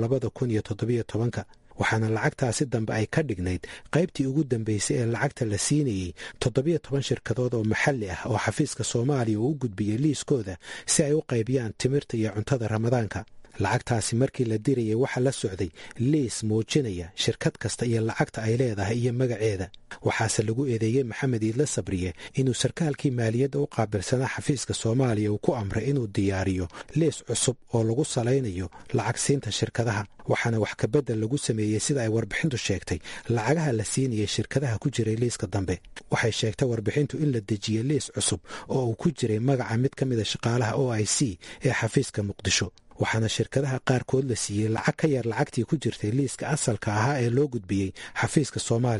2017. waxaana lacagtaasi dambe ay ka dhignayd qaybtii ugu dambeysay ee lacagta la siinayey 17 shirkadood oo maxalli ah oo xafiiska Soomaaliya uu u gudbiyey liiskooda si ay u qaybiyaan timirta iyo cuntada Ramadaanka. lacagtaasi markii la dirayay waxaa la socday liis muujinaya shirkad kasta iyo lacagta ay leedahay iyo magaceeda. waxaase lagu eedeeyey Maxamed Iidla Sabriye inuu sarkaalkii maaliyadda u qaabilsanaa xafiiska Soomaaliya uu ku amray inuu diyaariyo liis cusub oo lagu salaynayo lacag siinta shirkadaha. waxaana wax ka bedel lagu sameeyey sida ay warbixintu sheegtay lacagaha la siinayay shirkadaha ku jiray liiska dambe. waxay sheegtay warbixintu in la dejiyey liis cusub oo uu ku jiray magaca mid ka mid a shaqaalaha OIC ee xafiiska Muqdisho. waxaana shirkadaha qaarkood la siiyey lacag ka yar lacagtii ku jirtay liiska asalka ahaa ee loo gudbiyey xafiiska Soomaaliya.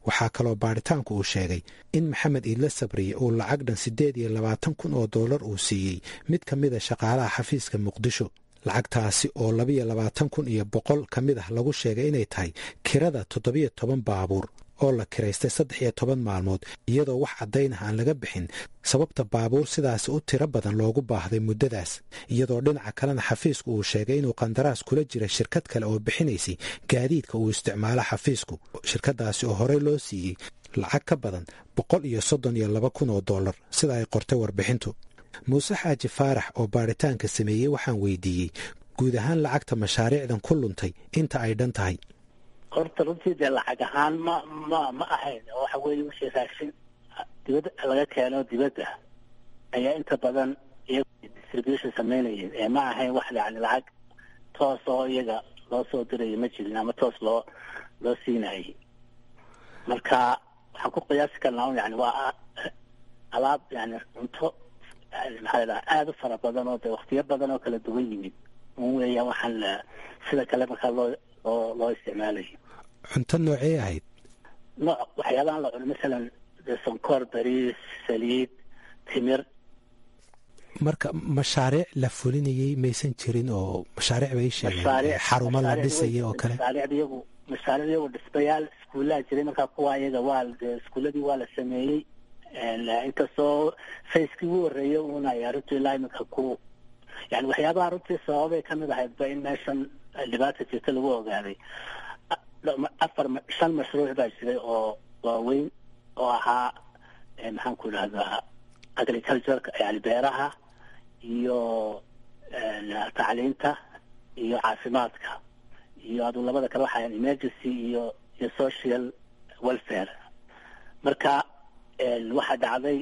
waxaa kaloo baadhitaanku uu sheegay in maxamed iidle sabriye uu lacag dhan $28,000 uu siiyey mid ka mida shaqaalaha xafiiska muqdisho. lacagtaasi oo $22,100 ka mid ah lagu sheegay inay tahay kirada 17 baabuur oo la kiraystay 13 maalmood iyadoo wax caddayn ah aan laga bixin sababta baabuur sidaas u tiro badan loogu baahday muddadaas, iyadoo dhinaca kalena xafiisku uu sheegay inuu qandaraas kula jira shirkad kale oo bixinaysay gaadiidka uu isticmaalo xafiisku. shirkadaasi oo horey loo siiyey lacag ka badan $132,000 sida ay qortay warbixintu. muuse xaaji faarax oo baadhitaanka sameeyey waxaan weydiiyey guud ahaan lacagta mashaariicdan ku luntay inta ay dhan tahay. horta runtii dee lacag ahaan ma ahayn, waxa weeye wixii raashin dibadda laga keeno dibadda ayaa inta badan iyaga distribution samaynayeen, ee ma ahayn wax yani lacag toos oo iyaga loo soo dirayo ma jirin ama toos loo siinayay. marka waxaan ku qiyaasi karnaa yani waa alaab yani cunto maxaa la aada u fara badan oo dee waqtiyo badan oo kala duwan yimid weeyaan waxaan sida kale markaa loo isticmaalayo. cunto noocee ahayd? nooc waxyaabahan la cuno masalan sonkor, bariis, saliid, timir. marka mashaariic la fulinayay maysan jirin oo mashaariic bay sheegeen xarumo la dhisaya oo kale? mashaariic iyagu dhismayaal iskuullaha jiray, markaa kuwa iyaga waa iskuulladii waa la sameeyey, inkastoo facekii ugu horreeyay uuna ay arrintu ilaa iminka ku yani waxyaabaha runtii sababay ka mid ahaydba in meeshan dhibaata jirta lagu ogaaday. 5 mashruuc baa jiray oo waaweyn oo ahaa maxaan ku idhahdaa agricultureka yani beeraha iyo tacliinta iyo caafimaadka iyo aduu labada kale waxaa emergency iyo social welfare. marka waxaa dhacday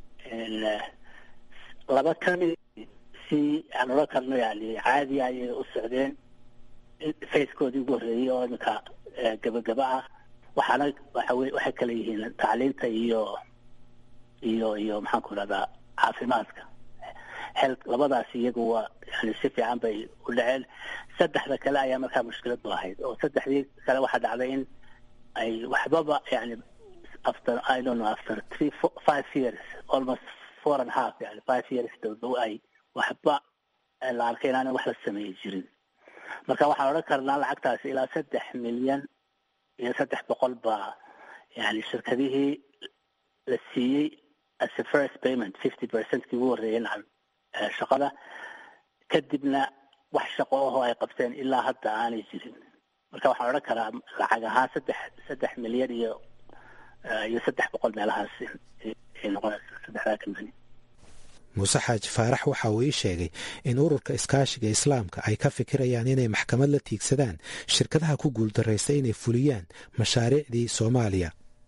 laba kamid si aan oran karno yani caadi ayay u socdeen facekoodii ugu horreeyey oo iminka gabagaba ah. waxaana waxay kala yihiin tacliinta iyo maxaan ku idhahdaa caafimaadka. labadaas iyagu waa yani si fiican bay u dhaceen. 3 kale ayaa markaa mushkiladu ahayd, oo 3 kale waxaa dhacday in ay waxbaba yani after 5 years almost 4.5 yani 5 years dhow ay waxba la arkay inaan wax la sameeyay jirin. marka waxaan oran karnaa lacagtaasi ilaa 3,300,000 baa yani shirkadihii la siiyey as a first payment 50% kii ugu horreeyeen shaqada, kadibna wax shaqo ahoo ay qabteen ilaa hadda aanay jirin. marka waxaan oran karaa lacag ahaan 3 milyan iyo 300 meelahaas ay noqonaysa 3 milyan. muuse xaaji faarax waxa uu ii sheegay in ururka iskaashiga islaamka ay ka fikirayaan inay maxkamad la tiigsadaan shirkadaha ku guuldarraystay inay fuliyaan mashaariicdii Soomaaliya.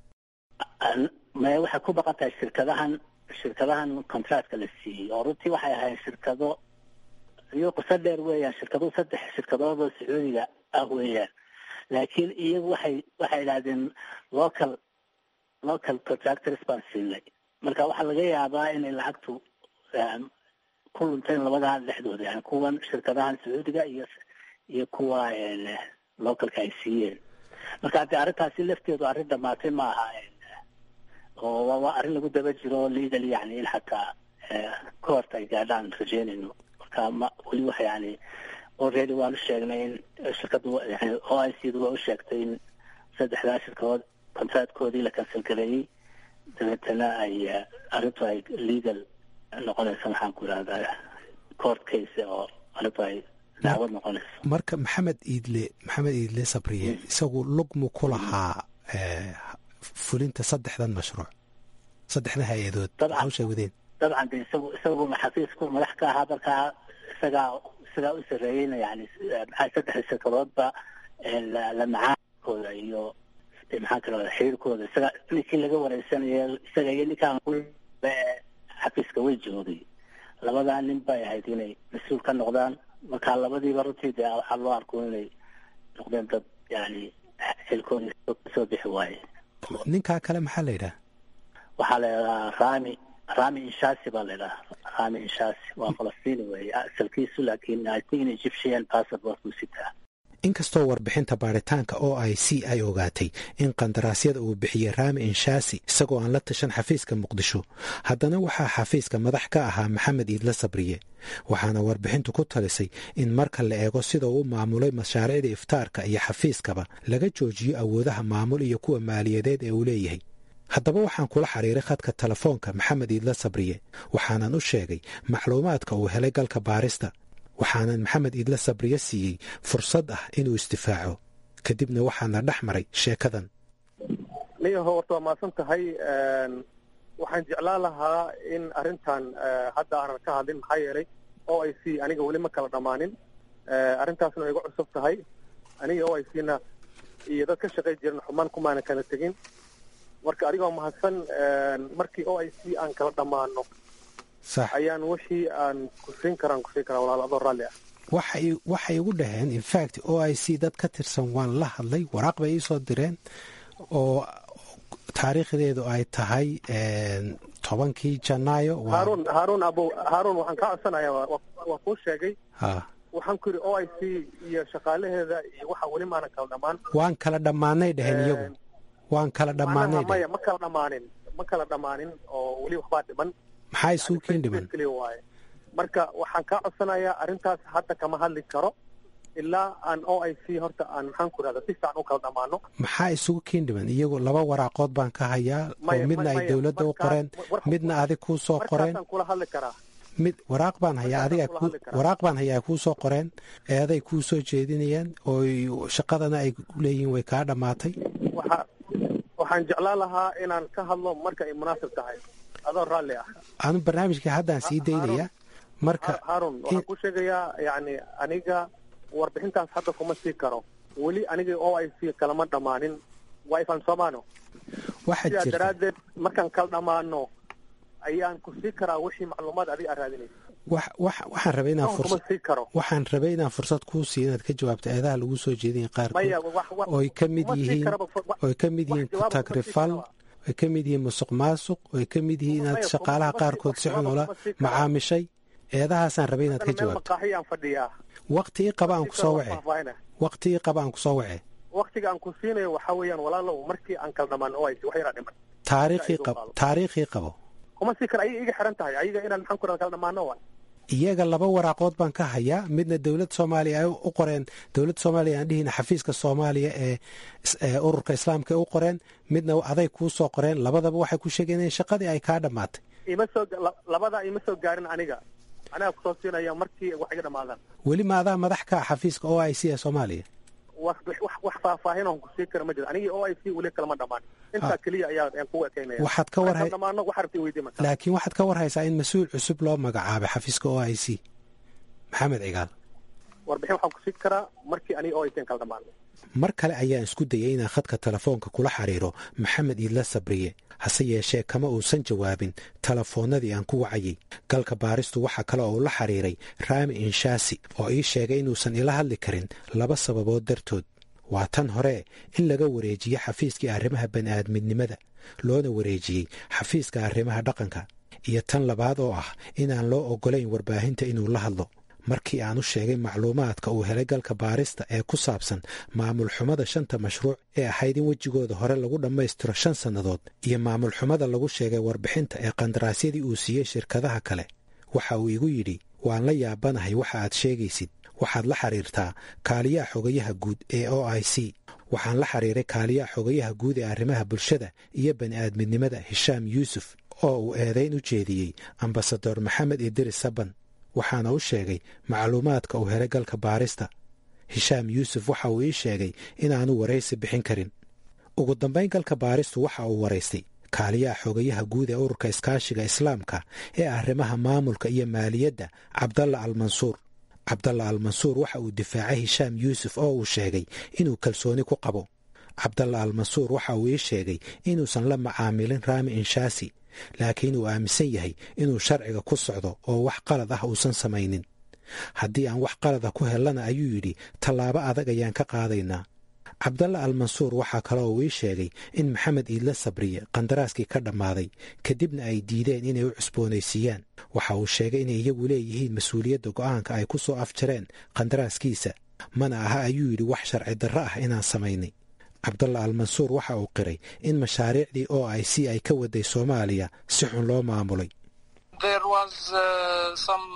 waxay ku baqan tahay shirkadahan contractka la siiyey oo runtii waxay ahayd shirkado iyo qisa dheer weeyaan, shirkado 3 shirkadood oo Sacuudiga ah weeyaan, laakiin iyagu waxay yidhaahdeen local contractors baan siinay. marka waxaa laga yaabaa inay lacagtu ku lunteen labadaa dhexdooda, yani kuwan shirkadahan Sacuudiga iyo kuwa localka ay siiyeen. marka haddii arrintaasi lafteedu arrin dhamaatay ma aha, oo waa arrin lagu daba jiro legal yani in xataa court ay gaadhaan rajeynayno. marka weli wax yani already waanu sheegnay in shirkadu yani OIC-du waa u sheegtay in 3 shirkadood contractkoodii la cancel gareeyey, dabeetana ay arrintu ay legal noqonaysa maxaan ku idhahdaa court case oo arrintu ay dacwad noqonayso. marka maxamed iidle sabriye isagu lugmu ku lahaa fulinta 3 mashruuc 3 hay-adood hawsha wadeen? dabcan de isagu xafiisku madax ka ahaa, markaa isagaa u sareeyeyna yani maxaa 3 shirkadoodba la macaankooda iyo maxaan kala xiriirkooda isaga ninkii laga wareysanayo isaga iyo ninkaan xafiiska way joogay. labadaa nin bay ahayd inay mas-uul ka noqdaan. markaa labadiiba runtii dee waxaa loo arko inay noqdeen dad yani xilkoodii kasoo bixi waaye. ninkaa kale maxaa la yidhaha? waxaa la yidhahaa rami inshasi baa la yidhaha. rami inshasi waa Falastiini weeye asalkiisu, laakiin I think Egyptian passport buu sitaa. inkastoo warbixinta baaritaanka o i c ay ogaatay in qandaraasyada uu bixiyey raami inshaasi isagoo aan la tashan xafiiska muqdisho haddana waxaa xafiiska madax ka ahaa maxamed iidle sabriye waxaana warbixintu ku talisay in marka la eego sida uu u maamulay mashaariicda iftaarka iyo xafiiskaba laga joojiyo awoodaha maamul iyo kuwa maaliyadeed ee uu leeyahay haddaba waxaan kula xiriiray khadka telefoonka maxamed iidle sabriye waxaanan u sheegay macluumaadka uu helay galka baarista waxaanan maxamed iidle sabriye siiyey fursad ah inuu isdifaaco kadibna waxaana dhex maray sheekadan niyaho horta waa mahadsan tahay waxaan jeclaan lahaa in arrintan hadda aanan ka hadlin maxaa yeelay o i c aniga weli ma kala dhammaanin arrintaasna way iga cusub tahay aniga o i c na iyo dad ka shaqay jiran xumaan kumaana kala tegin marka adigoo mahadsan markii o i c aan kala dhammaano ayaan wixii aan kusiin karaa walaal adoo raalli ah waxay igu dhaheen infact o i c dad ka tirsan waan la hadlay waraaq bay iisoo direen oo taariikhdeedu ay tahay 10 janaayo haaruun waxaan kaa codsanaya waa kuu sheegay waxaan ku yidhi o i c iyo shaqaalaheeda iyo waxa weli maanan kala dhammaan waan kala dhammaanay dheheen iyagu waan kala dhammaanay maya ma kala dhammaanin oo weli waxbaa dhiman maxaa isugu keen dhiman waaye marka waxaan kaa codsanayaa arrintaas hadda kama hadli karo ilaa aan o i c horta aan maxaan ku irahda si fiican u kala dhammaano maxaa isugu keen dhiman iyagu 2 waraaqood baan ka hayaa oo midna ay dawladda u qoreen midna adig kuu soo qoreen kula hadli karaa mid waraaq baan hayaa kuu soo qoreen eeday kuu soo jeedinayaan oo shaqadana ay leeyihiin way kaa dhammaatay waxaan jeclaan lahaa inaan ka hadlo marka ay munaasib tahay adoo raalli ah anu barnaamijka haddaan sii daynaya marka haarun waxaan ku sheegayaa yani aniga warbixintaas hadda kuma sii karo weli aniga o i c kalama dhammaanin waa ifaan soomaano sidaa daraaddeed markaan kala dhammaano ayaan ku sii karaa wixii macluumaad adiga aad raadinaysa waxaan rabay inaan fursad kuu siiyo inaad ka jawaabto eedaha lagu soo jeedin qaarkood oy ka mid yihiin kutagrifal oy ka mid yihiin musuq maasuq oy ka mid yihiin inaad shaqaalaha qaarkood si xun ula macaamishay eedahaasaan rabay inaad ka jawaabto waqti ii qaba aan kusoo wace waqtiga aan ku siinayo waxaa weeyaan walaalow markii aan kala dhammaan o i c wax yaraa dhiman taariikhii qabo kuma sii kara ayaga iga xiran tahay ayaga inaan maxaan ku kala dhammaano waa iyaga 2 waraaqood baan ka hayaa midna dowladda Soomaaliya ay u qoreen dowladda Soomaaliya aan dhihina xafiiska Soomaaliya ee ururka islaamka u qoreen midna aday ku soo qoreen labadaba waxay ku sheegeen in shaqadii ay ka dhamaatay labada ima soo gaarin aniga ku soo siinaya markii wax iga dhamaadaan weli ma adaa madax ka xafiiska o i c ee Soomaaliya wax faahfaahin oo ku sii kara ma jiro aniga o i c weli kalama dhamaan inta kaliya ayaa ku ekeynaya laakiin waxaad ka warhaysaa in mas-uul cusub loo magacaabay xafiiska o i c maxamed cigaal warbixin waxaan ku sii karaa markii aniga o i c kala dhamaano mar kale ayaan isku dayay inaan khadka telefoonka kula xiriiro maxamed iidle sabriye hase yeeshee kama uusan jawaabin telefoonnadii aan ku wacayay galka baaristu waxaa kale oo ula xiriiray raami inshaasi oo ii sheegay inuusan ila hadli karin 2 sababood dartood waa tan hore in laga wareejiye xafiiskii arrimaha bani'aadminimada loona wareejiyey xafiiska arrimaha dhaqanka iyo tan labaad oo ah inaan loo oggolayn warbaahinta inuu la hadlo markii aan u sheegay macluumaadka uu helay galka baarista ee ku saabsan maamul xumada 5 mashruuc ee ahayd in wejigooda hore lagu dhammaystiro 5 sannadood iyo maamul xumada lagu sheegay warbixinta ee qandaraasyadii uu siiyey shirkadaha kale waxa uu igu yidhi waan la yaabanahay waxa aad sheegaysid waxaad la xiriirtaa kaaliyaha xogayaha guud ee o i c waxaan la xiriiray kaaliyaha xogayaha guud ee arrimaha bulshada iyo bani'aadminimada hishaam yuusuf oo uu eedayn u jeediyey ambasador maxamed idris saban waxaana u sheegay macluumaadka uu helay galka baarista hishaam yuusuf waxa uu ii sheegay inaanu waraysi bixin karin ugu dambayn galka baaristu waxa uu waraystay kaaliyaha xogayaha guud ee ururka iskaashiga islaamka ee arrimaha maamulka iyo maaliyadda cabdalla almansuur waxa uu difaacay hishaam yuusuf oo uu sheegay inuu kalsooni ku qabo cabdalla almansuur waxa uu ii sheegay inuusan la macaamilin raami inshaasi laakiin uu aaminsan yahay inuu sharciga ku socdo oo wax qalad ah uusan samaynin haddii aan wax qalada ku hellana ayuu yidhi tallaabo adag ayaan ka qaadaynaa cabdalla almansuur waxaa kaloo uu ii sheegay in maxamed iidle sabriye qandaraaskii ka dhammaaday kadibna ay diideen inay u cusboonaysiiyaan waxa uu sheegay inay iyagu leeyihiin mas-uuliyadda go'aanka ay ku soo afjareen qandaraaskiisa mana aha ayuu yidhi wax sharci darro ah inaan samaynay. cabdalla almansuur waxa uu qiray in mashaariicdii OIC ay ka waday Soomaaliya si xun loo maamulay. There was some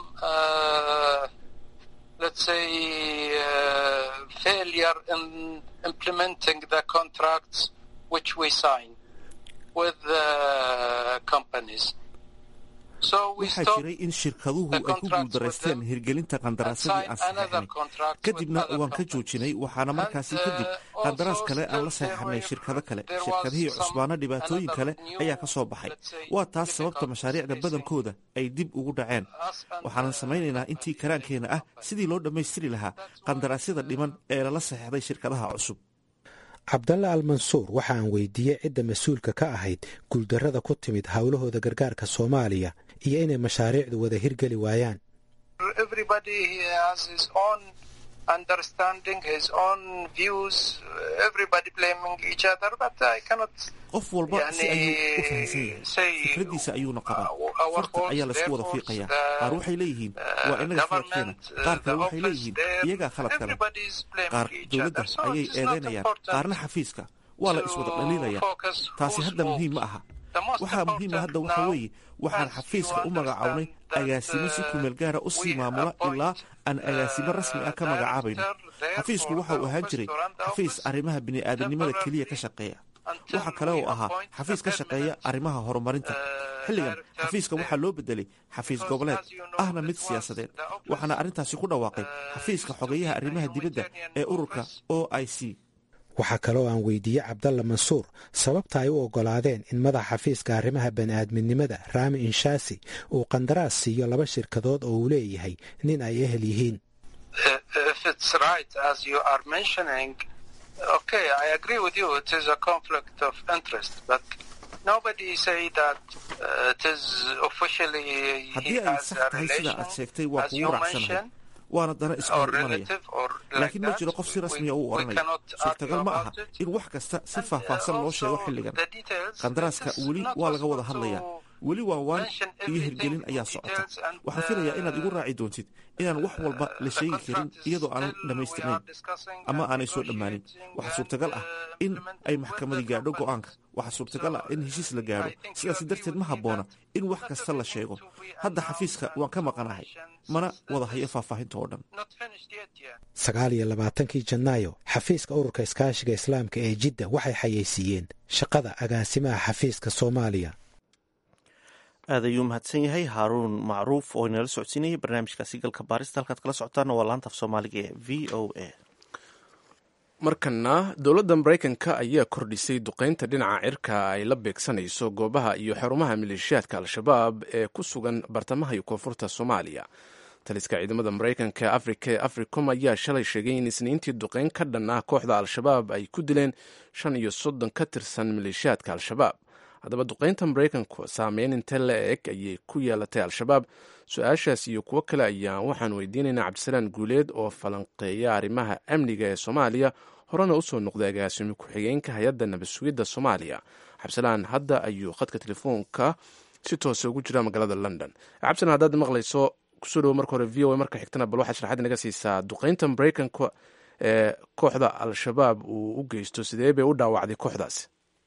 let's say failure in implementing the contracts which we signed with the companies. waxaa jiray in shirkaduhu ay ku guuldaraysteen hirgelinta qandaraasadii aan saxeexnay kadibna waan ka joojinay, waxaana markaasi kadib qandaraas kale aan la saxeexnay shirkado kale. shirkadihii cusbaana dhibaatooyin kale ayaa ka soo baxay. waa taas sababta mashaariicda badankooda ay dib ugu dhaceen. waxaanan samaynaynaa intii karaankeenna ah sidii loo dhammaystiri lahaa qandaraasyada dhiman ee lala saxeexday shirkadaha cusub. cabdalla almansuur waxa aan weydiiyey cidda mas-uulka ka ahayd guuldarrada ku timid howlahooda gargaarka Soomaaliya iyo inay mashaariicdu wada hirgeli waayaan. qof walba si ayuu u fahansan yahay, fikradiisa ayuuna qabaa. farta ayaa laisku wada fiiqayaa. qaar waxay leeyihiin waa inaga khaladkeena, qaar kale waxay leeyihiin iyagaa khalad kale. qaar dowladda ayay eedeynayaan, qaarna xafiiska. waa la iswada dhaliilayaa. taasi hadda muhiim ma aha. waxaa muhiima hadda waxa weeye waxaan xafiiska u magacawnay agaasimo si kumeel gaara u sii maamula ilaa aan agaasimo rasmi ah ka magacaabayno. xafiisku waxa uu ahaan jiray xafiis arrimaha bini'aadanimada keliya ka shaqeeya. waxa kale oo ahaa xafiis ka shaqeeya arrimaha horumarinta. xilligan xafiiska waxaa loo bedelay xafiis goboleed ahna mid siyaasadeed, waxaana arrintaasi ku dhawaaqay xafiiska xogeyaha arrimaha dibadda ee ururka OIC. waxaa kaloo aan weydiiyey cabdalla mansuur sababta ay u oggolaadeen in madaxa xafiiska arrimaha bani'aadminimada Raami Inshaasi uu qandaraas siiyo 2 shirkadood oo uu leeyahay nin ay ehel yihiin. haddii ay sax tahay sida aad sheegtay waa kugu raacsanahay, waana dana isku hor imanaya. laakiin ma jiro qof si rasmiya u oranaya. suurtagal ma aha in wax kasta si faahfaahsan loo sheego xilligan. qandaraaska weli waa laga wada hadlayaa. weli waan iyo hirgelin ayaa socota. waxaan filayaa inaad igu raaci doontid inaan wax walba la sheegi karin iyadoo aanan dhammaystirnayn ama aanay soo dhammaanin. waxaa suurtagal ah in ay maxkamadi gaadho go'aanka. waxaa suurtagal ah in heshiis la gaadho. sidaas darteed ma habboona in wax kasta la sheego. hadda xafiiska waan ka maqanahay, mana wada hayo faahfaahinta oo dhan. 29 Janaayo xafiiska ururka iskaashiga islaamka ee Jidda waxay xayeysiiyeen shaqada agaasimaha xafiiska Soomaaliya. aad ayuu mahadsan yahay haaruun macruuf oo inala socodsiinayay barnaamijkaasi galka baarista. halkaad kala socotaana waa laanta af soomaaliga ee VOA. markana dowladda maraykanka ayaa kordhisay duqeynta dhinaca cirka ay la beegsanayso goobaha iyo xarumaha maleeshiyaadka al-shabaab ee ku sugan bartamaha iyo koonfurta Soomaaliya. taliska ciidamada maraykanka ee Afrika ee Africom ayaa shalay sheegay in isniintii duqeyn ka dhan ah kooxda al-shabaab ay ku dileen 35 ka tirsan maleeshiyaadka al-shabaab. haddaba duqeynta maraykanku saameyn intee la eg ayay ku yeelatay al-shabaab? su-aashaas iyo kuwo kale ayaan waxaan weydiinaynaa cabdisalaan guuleed oo falanqeeya arrimaha amniga ee Soomaaliya, horena usoo noqday agaasimo ku-xigeenka hay-adda nabad sugidda Soomaaliya. cabdisalaan hadda ayuu khadka telefoonka si toose ugu jira magaalada London. cabdisalaan, haddaad maqlayso kusoo dhawo marka hore VOA, marka xigtana bal waxaad sharaxaad inaga siisaa duqeynta maraykanka ee kooxda al-shabaab uu u geysto, sidee bay u dhaawacday kooxdaasi?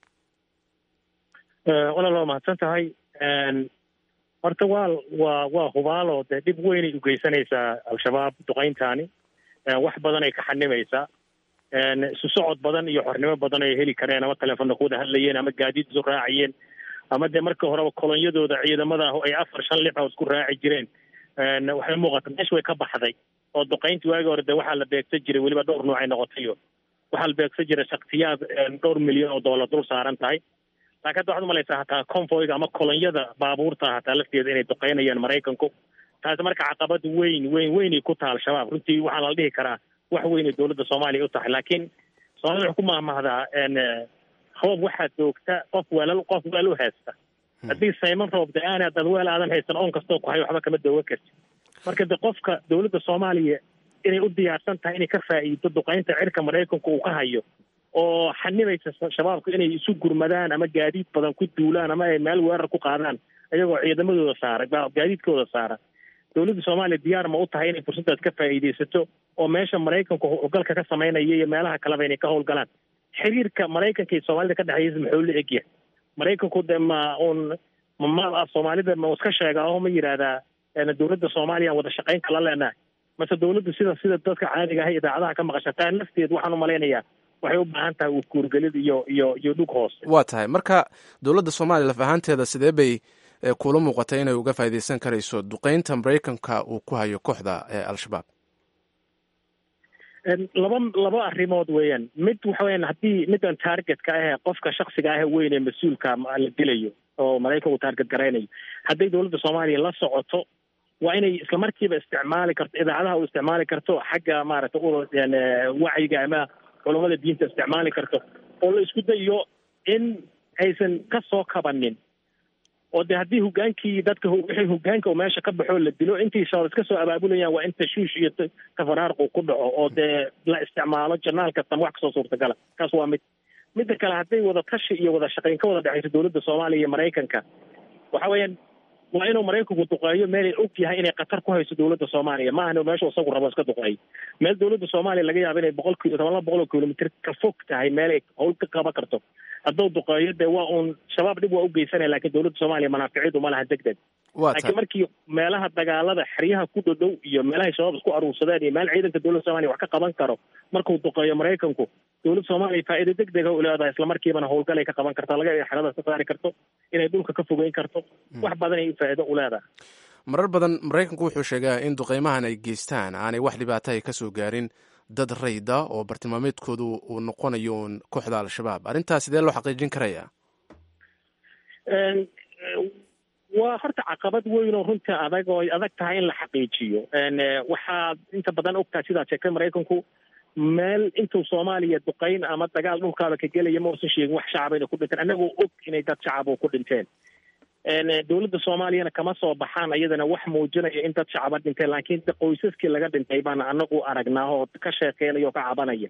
walaal waa mahadsan tahay. horta waa hubaalo dee dhib weynay u geysanaysaa al-shabaab duqeyntaani. wax badan ay ka xanimaysaa. isu socod badan iyo xornimo badan ay heli kareen, ama telefoonna ku wada hadlayeen, ama gaadiid isu raaciyeen, ama dee markii horeba kolonyadooda ciidamada ah ay 4-5 isku raaci jireen. waxay muuqata meesha way ka baxday oo duqeyntii waagii hore dee waxaa la beegsan jiray, weliba dhowr nooc ay noqotayo. waxaa la beegsan jiray shakhsiyaad $dhowr milyan oo dollar dul saaran tahay. laakiin hadda waxaad umalaysaa hataa convoyga ama kolonyada baabuurta hataa lafteeda inay duqeynayaan maraykanku. taasi marka caqabad weynay ku taha al-shabaab. runtii waxaa la dhihi karaa wax weyn ay dowladda Soomaaliya u tahay. laakiin Soomaalida waxay ku mahmahdaa roob waxaad joogta qof weel u haysta. haddii sayman roob da-aan haddaad weel aadan haysan oon kastoo ku hayo waxba kama doogan karti. marka de qofka dowladda Soomaaliya inay u diyaarsan tahay inay ka faa'iido duqeynta cirka maraykanku uu ka hayo oo xanibaysa shabaabku inay isu gurmadaan ama gaadiid badan ku duulaan ama ay meel weerar ku qaadaan ayagoo ciidamadooda saara gaadiidkooda saara. dowladda Soomaaliya diyaar ma u tahay inay fursadaas ka faa'iideysato oo meesha maraykanku howlgalka ka samaynaya iyo meelaha kaleba inay ka howlgalaan. xiriirka maraykanka iyo soomaalida ka dhexeeya muxuu la egyahay? maraykanku de ma soomaalida ma iska sheega oo ma yidhaahdaa dowladda soomaaliya wada shaqayn kala leenahay, mase dowladdu sida dadka caadiga ah idaacadaha ka maqashataa nafteed waxaan u malaynayaa waxay u baahan tahay ukuurgelid iyo dhug hoose. waa tahay marka dowladda soomaaliya laf ahaanteeda sidee bay kula muuqatay inay uga faa'iidaysan karayso duqeynta maraykanka uu ku hayo kooxda al-shabaab? laba arrimood weeyaan. mid waxa weyaan haddii midan targetka ah qofka shaksiga ah weyn ee mas-uulka la dilayo oo maraykanku target garaynayo, hadday dowladda soomaaliya la socoto waa inay isla markiiba isticmaali karto idaacadaha u isticmaali karto, xagga maaragtay wacyiga ama culamada diinta isticmaali karto, oo la isku dayo in aysan ka soo kabanin. oo de haddii hogaankii dadka wixii hogaanka oo meesha ka baxo la dilo, intii shabaab iska soo abaabulayaan waa in tashuush iyo tafaraarqu ku dhaco oo dee la isticmaalo janaal kasta wax kasoo suurtagala. kaas waa midda kale hadday wada tashi iyo wada shaqayn ka wada dhexayso dowladda soomaaliya iyo maraykanka, waxa weeyaan waa inuu maraykanku duqeeyo meel ay og yahay inay khatar ku hayso dowladda soomaaliya, ma ahna meesha isagu rabo iska duqeeyo. meel dowladda soomaaliya laga yaabo inay 100 kilomitr ka fog tahay meel ay hawl ka qaban karto, hadduu duqeeyo dee waa uun shabaab dhib waa u geysanaya, laakiin dowladda soomaaliya manaaficiyadu ma laha degdeg. laakiin markii meelaha dagaalada xeryaha ku dhow iyo meelahay shabaab isku aruursadeen iyo meel ciidanka dowladda soomaaliya wax ka qaban karo markuu duqeeyo maraykanku, dowladda soomaaliya faa'iido degdega u leedahay, isla markiibana howlgalay ka qaban kartaa, laga xerada ka saari karto, inay dhulka ka fogeyn karto, wax badan ay faa'iido u leedahay. marar badan maraykanku wuxuu sheegaa in duqeymahan ay geystaan aanay wax dhibaato ay ka soo gaarin dad rayda oo bartilmaameedkoodu uu noqonayo uun kooxda al-shabaab. arrintaas sidee loo xaqiijin karayaa? waa horta caqabad weyn oo runtii adag oo adag tahay in la xaqiijiyo. waxaa inta badan ogtahay sidaad sheegtay maraykanku meel intuu soomaaliya duqeyn ama dagaal dhulkaada ka gelaya ma uusan sheegin wax shacaba inay ku dhinteen, annagoo og inay dad shacab oo ku dhinteen. dowladda soomaaliyana kama soo baxaan iyadana wax muujinaya in dad shacaba dhinteen, laakiin qoysaskii laga dhintay baana anagu aragnaa oo ka sheekeynaya oo ka cabanaya.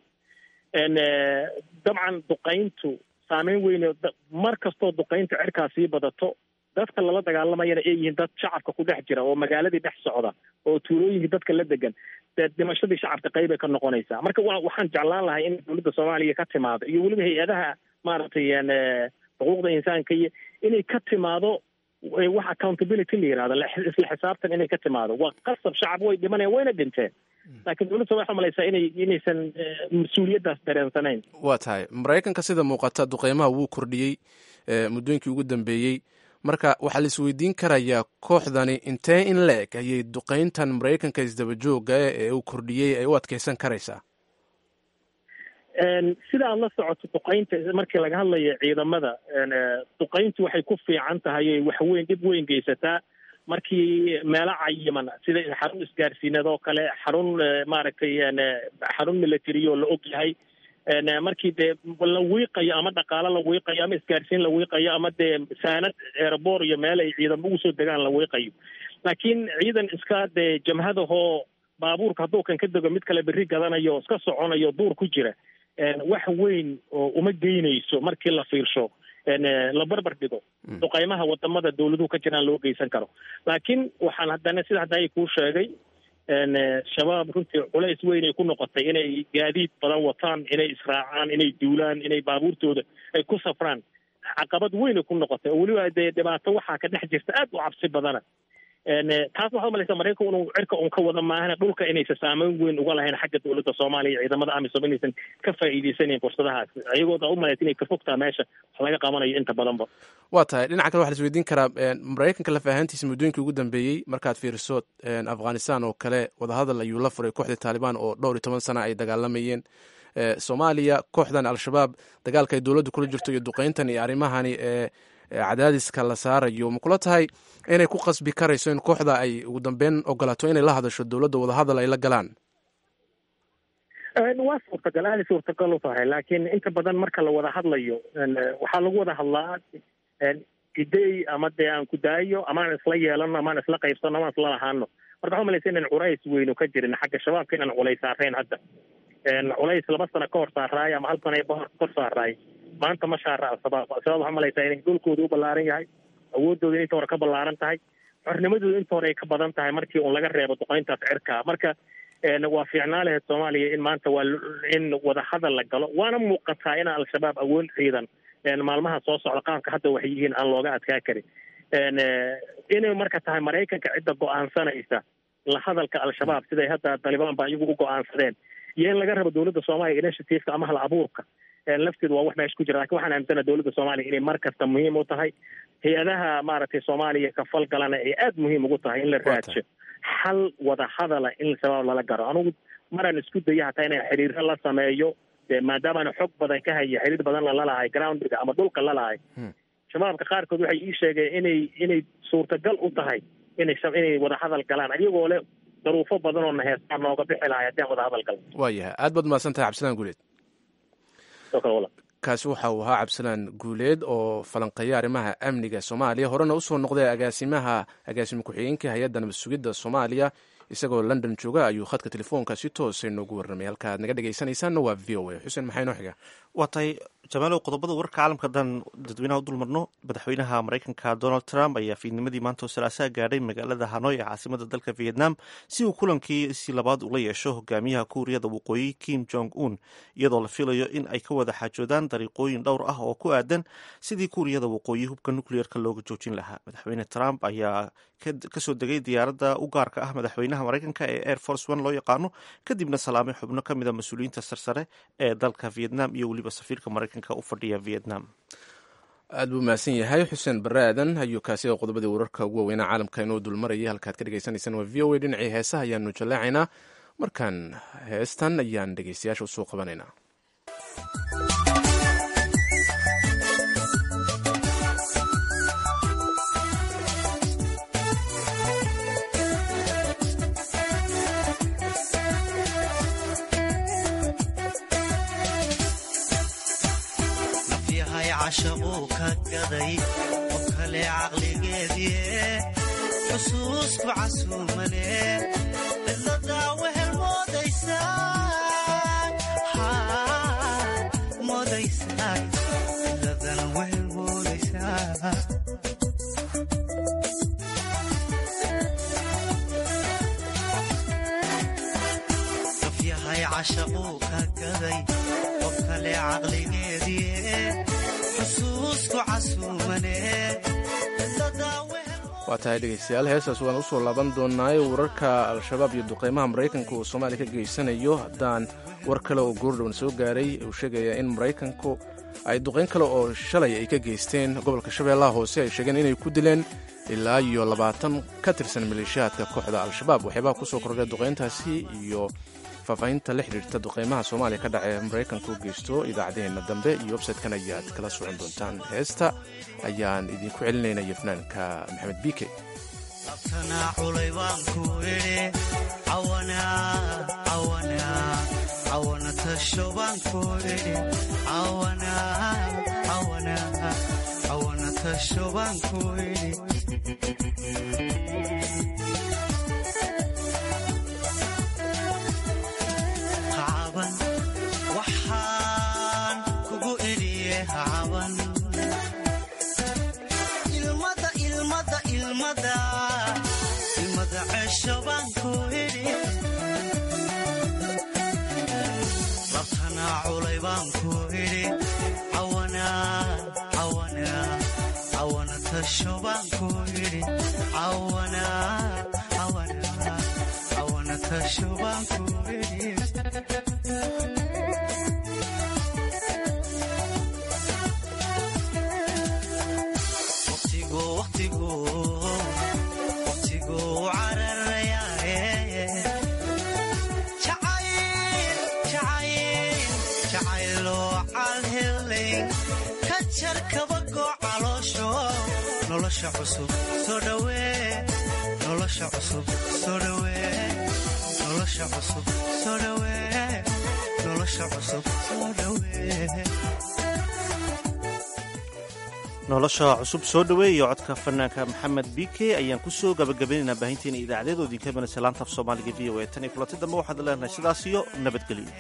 dabcan duqeyntu saameyn weyn, mar kastoo duqeynta cirkaas sii badato, dadka lala dagaalamayana ay yihiin dad shacabka ku dhex jira oo magaaladii dhex socda oo tuulooyinkii dadka la degan, dee dhimashadii shacabka qayb ay ka noqonaysaa. marka waxaan jeclaan lahay in dowladda soomaaliya ka timaado iyo weliba hay-adaha maaragtay xuquuqda insaanka iyo inay ka timaado wax accountability la yihahdo, isla xisaabtan inay ka timaado. waa qasab shacab way dhimanayaan wayna dhinteen, laakiin dowladda soomaaliya waxaa malaysaa inaysan mas-uuliyaddaas dareensanayn. waa tahay maraykanka sida muuqata duqeymaha wuu kordhiyey muddooyinkii ugu dambeeyey, marka waxaa la isweydiin karayaa kooxdani intee in la eg ayay duqeyntan maraykanka isdabajooga ee uu kordhiyey ay u adkeysan karaysaa? sida aad la socoto duqeynta markii laga hadlayo ciidamada, duqeyntu waxay ku fiican tahay waxweyn dhib weyn geysataa markii meelo cayiman sida xarun isgaarsiineed oo kale, xarun maaragtay xarun military oo la og yahay, markii dee la wiiqayo ama dhaqaalo la wiiqayo ama isgaarsiin la wiiqayo ama dee saanad airboor iyo meel ay ciidamo ugu soo degaan la wiiqayo. laakiin ciidan iska dee jamhadahoo baabuurka hadduu kan ka dego mid kale berri gadanayo iska soconayo duur ku jira, wax weyn oo uma geynayso markii la fiirsho la barbar dhigo duqeymaha wadamada dowladuhu ka jiraan loo geysan karo. laakiin waxaan haddana sida hadda ay kuu sheegay, shabaab runtii culays weyn ay ku noqotay inay gaadiid badan wataan, inay israacaan, inay duulaan, inay baabuurtooda ay ku safraan. caqabad weyn ay ku noqotay oo weliba dee dhibaato waxaa ka dhex jirta aad u cabsi badana. taas waxaa umalaysa maraykanku inuu cirka un ka wada maahana dhulka inaysan saameyn weyn uga lahayn xagga dowladda soomaaliya iyo ciidamada amisom inaysan ka faa'iideysanayn fursadahaas, iyagooda umalaysa inay ka fogtaa meesha wax laga qabanayo inta badanba. waa tahay dhinaca kale waxa la isweydiin karaa maraykanka laf ahaantiisa muddooyinkii ugu dambeeyey markaad fiiriso afghanistan oo kale wadahadal ayuu la furay kooxda taalibaan oo 12 sana ay dagaalamayeen. soomaaliya kooxdan al-shabaab dagaalka ay dowladda kula jirto iyo duqeyntan iyo arrimahani cadaadiska la saarayo ma kula tahay inay ku qasbi karayso in kooxda ay ugu dambeyn ogolaato inay la hadasho dowladda wadahadal ay la galaan? waa suurtagal, aada suurtagal u tahay, laakiin inta badan marka la wada hadlayo waxaa lagu wada hadlaa idey ama dee aan ku daayo amaan isla yeelano amaan isla qaybsano amaan isla lahaano. marka waxaa malaysa inaan culays weynu ka jirin xagga shabaabka, inaan culays saarayn hadda. culays 2 sano ka hor saaraay ama 1 sano kor saaraay, maanta ma shaara shabaab waxaa malaysaa inay dhulkooda u ballaaran yahay, awoodooda inta hore ka ballaaran tahay, xornimadooda inta hore ay ka badan tahay markii uun laga reebo duqeyntaas cirka. marka waa fiicnaa lahayd soomaaliya in maanta waa in wadahadal la galo waana muuqataa in al-shabaab awood ciidan maalmaha soo socda qaabka hadda waxay yihiin aan looga adkaa karin inay marka tahay maraykanka cidda go-aansanaysa la hadalka al-shabaab siday hadda talibaan ba iyagu u go-aansadeen iyo in laga rabo dowladda soomaaliya initiativeka ama hal abuurka lafteedu waa wax meesha ku jira lakin waxaan aaminsana dowladda soomaaliya inay mar kasta muhiim u tahay hay-adaha maaragtay soomaaliya ka falgalana ay aada muhiim ugu tahay in la raadsho xal wada hadala in shabaab lala garo anugu maraan isku daya hataa inay xiriiro la sameeyo maadaamaana xog badan ka haya xiriir badan lalahay groundiga ama dhulka lalahay shabaabka qaarkood waxay ii sheegeen inay suurtagal u tahay inay wada hadal galaan iyagoo leh daruufo badan oo na heestaan nooga bixi lahay haddii aan wada hadal galno waayahay aad baad mahadsan tahay cabdisalaan guuleed kaasi waxa uu ahaa cabdisalaan guuleed oo falanqeeya arrimaha amniga soomaaliya horena usoo noqday agaasime ku-xigeenka hay-adda nabad sugidda soomaaliya isagoo london jooga ayuu khadka telefoonka si toosa noogu warramay halka aad naga dhegaysanaysaanna waa v o a xuseen maxay noo xiga waa tahay jamaalow qodobada wararka caalamka haddaan dadweynaha u dulmarno madaxweynaha maraykanka donald trump ayaa fiidnimadii maanta oo salaasaha gaadhay magaalada hanoy ee caasimada dalka vietnam si uu kulankiisi labaad ula yeesho hogaamiyaha kuuriyada waqooyi kim jong un iyadoo la filayo in ay ka wada xaajoodaan dariiqooyin dhowr ah oo ku aadan sidii kuuriyada waqooyi hubka nucleerka looga joojin lahaa madaxweyne trump ayaa kasoo degay diyaaradda u gaarka ah madaxweynaha maraykanka ee air force one loo yaqaano kadibna salaamay xubno ka mida mas-uuliyiinta sarsare ee dalka vietnam iyo weliba safiirka maraykanka u fadhiya vietnam aad buu mahadsan yahay xuseen barre aadan ayuu kaasi qodobadii wararka ugu waaweyna caalamka inoo dulmarayay halkaad ka dhegaysanaysaan waa v o a dhinacii heesaha ayaanu jallaacaynaa markaan heestan ayaan dhegaystayaasha usoo qabanaynaa cashaquu ka gaday qof kale caqligeedie xusuusku casuumane cidladaa wehel moodaysaa cidladana wehel moodaysaa qof yahay cashaquu ka gaday qof kale caqligeedie waa tahay dhegaystayaal heestaas waan usoo laaban doonaaye wararka al-shabaab iyo duqeymaha maraykanka uu soomaaliya ka geysanayo haddaan war kale oo goordhowan soo gaaray uu sheegaya in maraykanku ay duqeyn kale oo shalay ay ka geysteen gobolka shabeellaha hoose ay sheegeen inay ku dileen ilaa iyo 20 ka tirsan maleeshiyaadka kooxda al-shabaab waxyaabaa kusoo kordhay duqeyntaasi iyo faahfaahinta la xidhiirta duqeymaha soomaaliya ka dhacee maraykanku geysto idaacaddeenna dambe iyo websaytekan ayaad kala socon doontaan heesta ayaan idinku celinayna fanaanka maxamed biike waxaan kugu eliye hacaban ilmada ceesho baan ku idhi labtanaa culay baan ku idhi cawana tasho baan ku idhi cawana tasho baan ku idhi nolosha cusub soo dhawee nolosha cusub soo dhawee nolosha cusub soo dhawee nolosha cusub soo dhawee nolosha cusub soo dhaweeyo codka fanaanka maxamed bike ayaan ku soo gabagabaynaynaa baahinteena idaacadeed oo idinka imanaysa laanta af soomaaliga v o a tan iyo kulanti dambe waxaad leenahay sidaas iyo nabadgelyo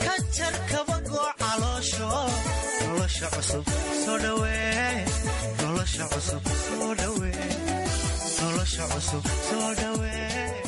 nolosha cusub soo dhawee nolosha cusub soo dhawee nolosha cusub soo dhawee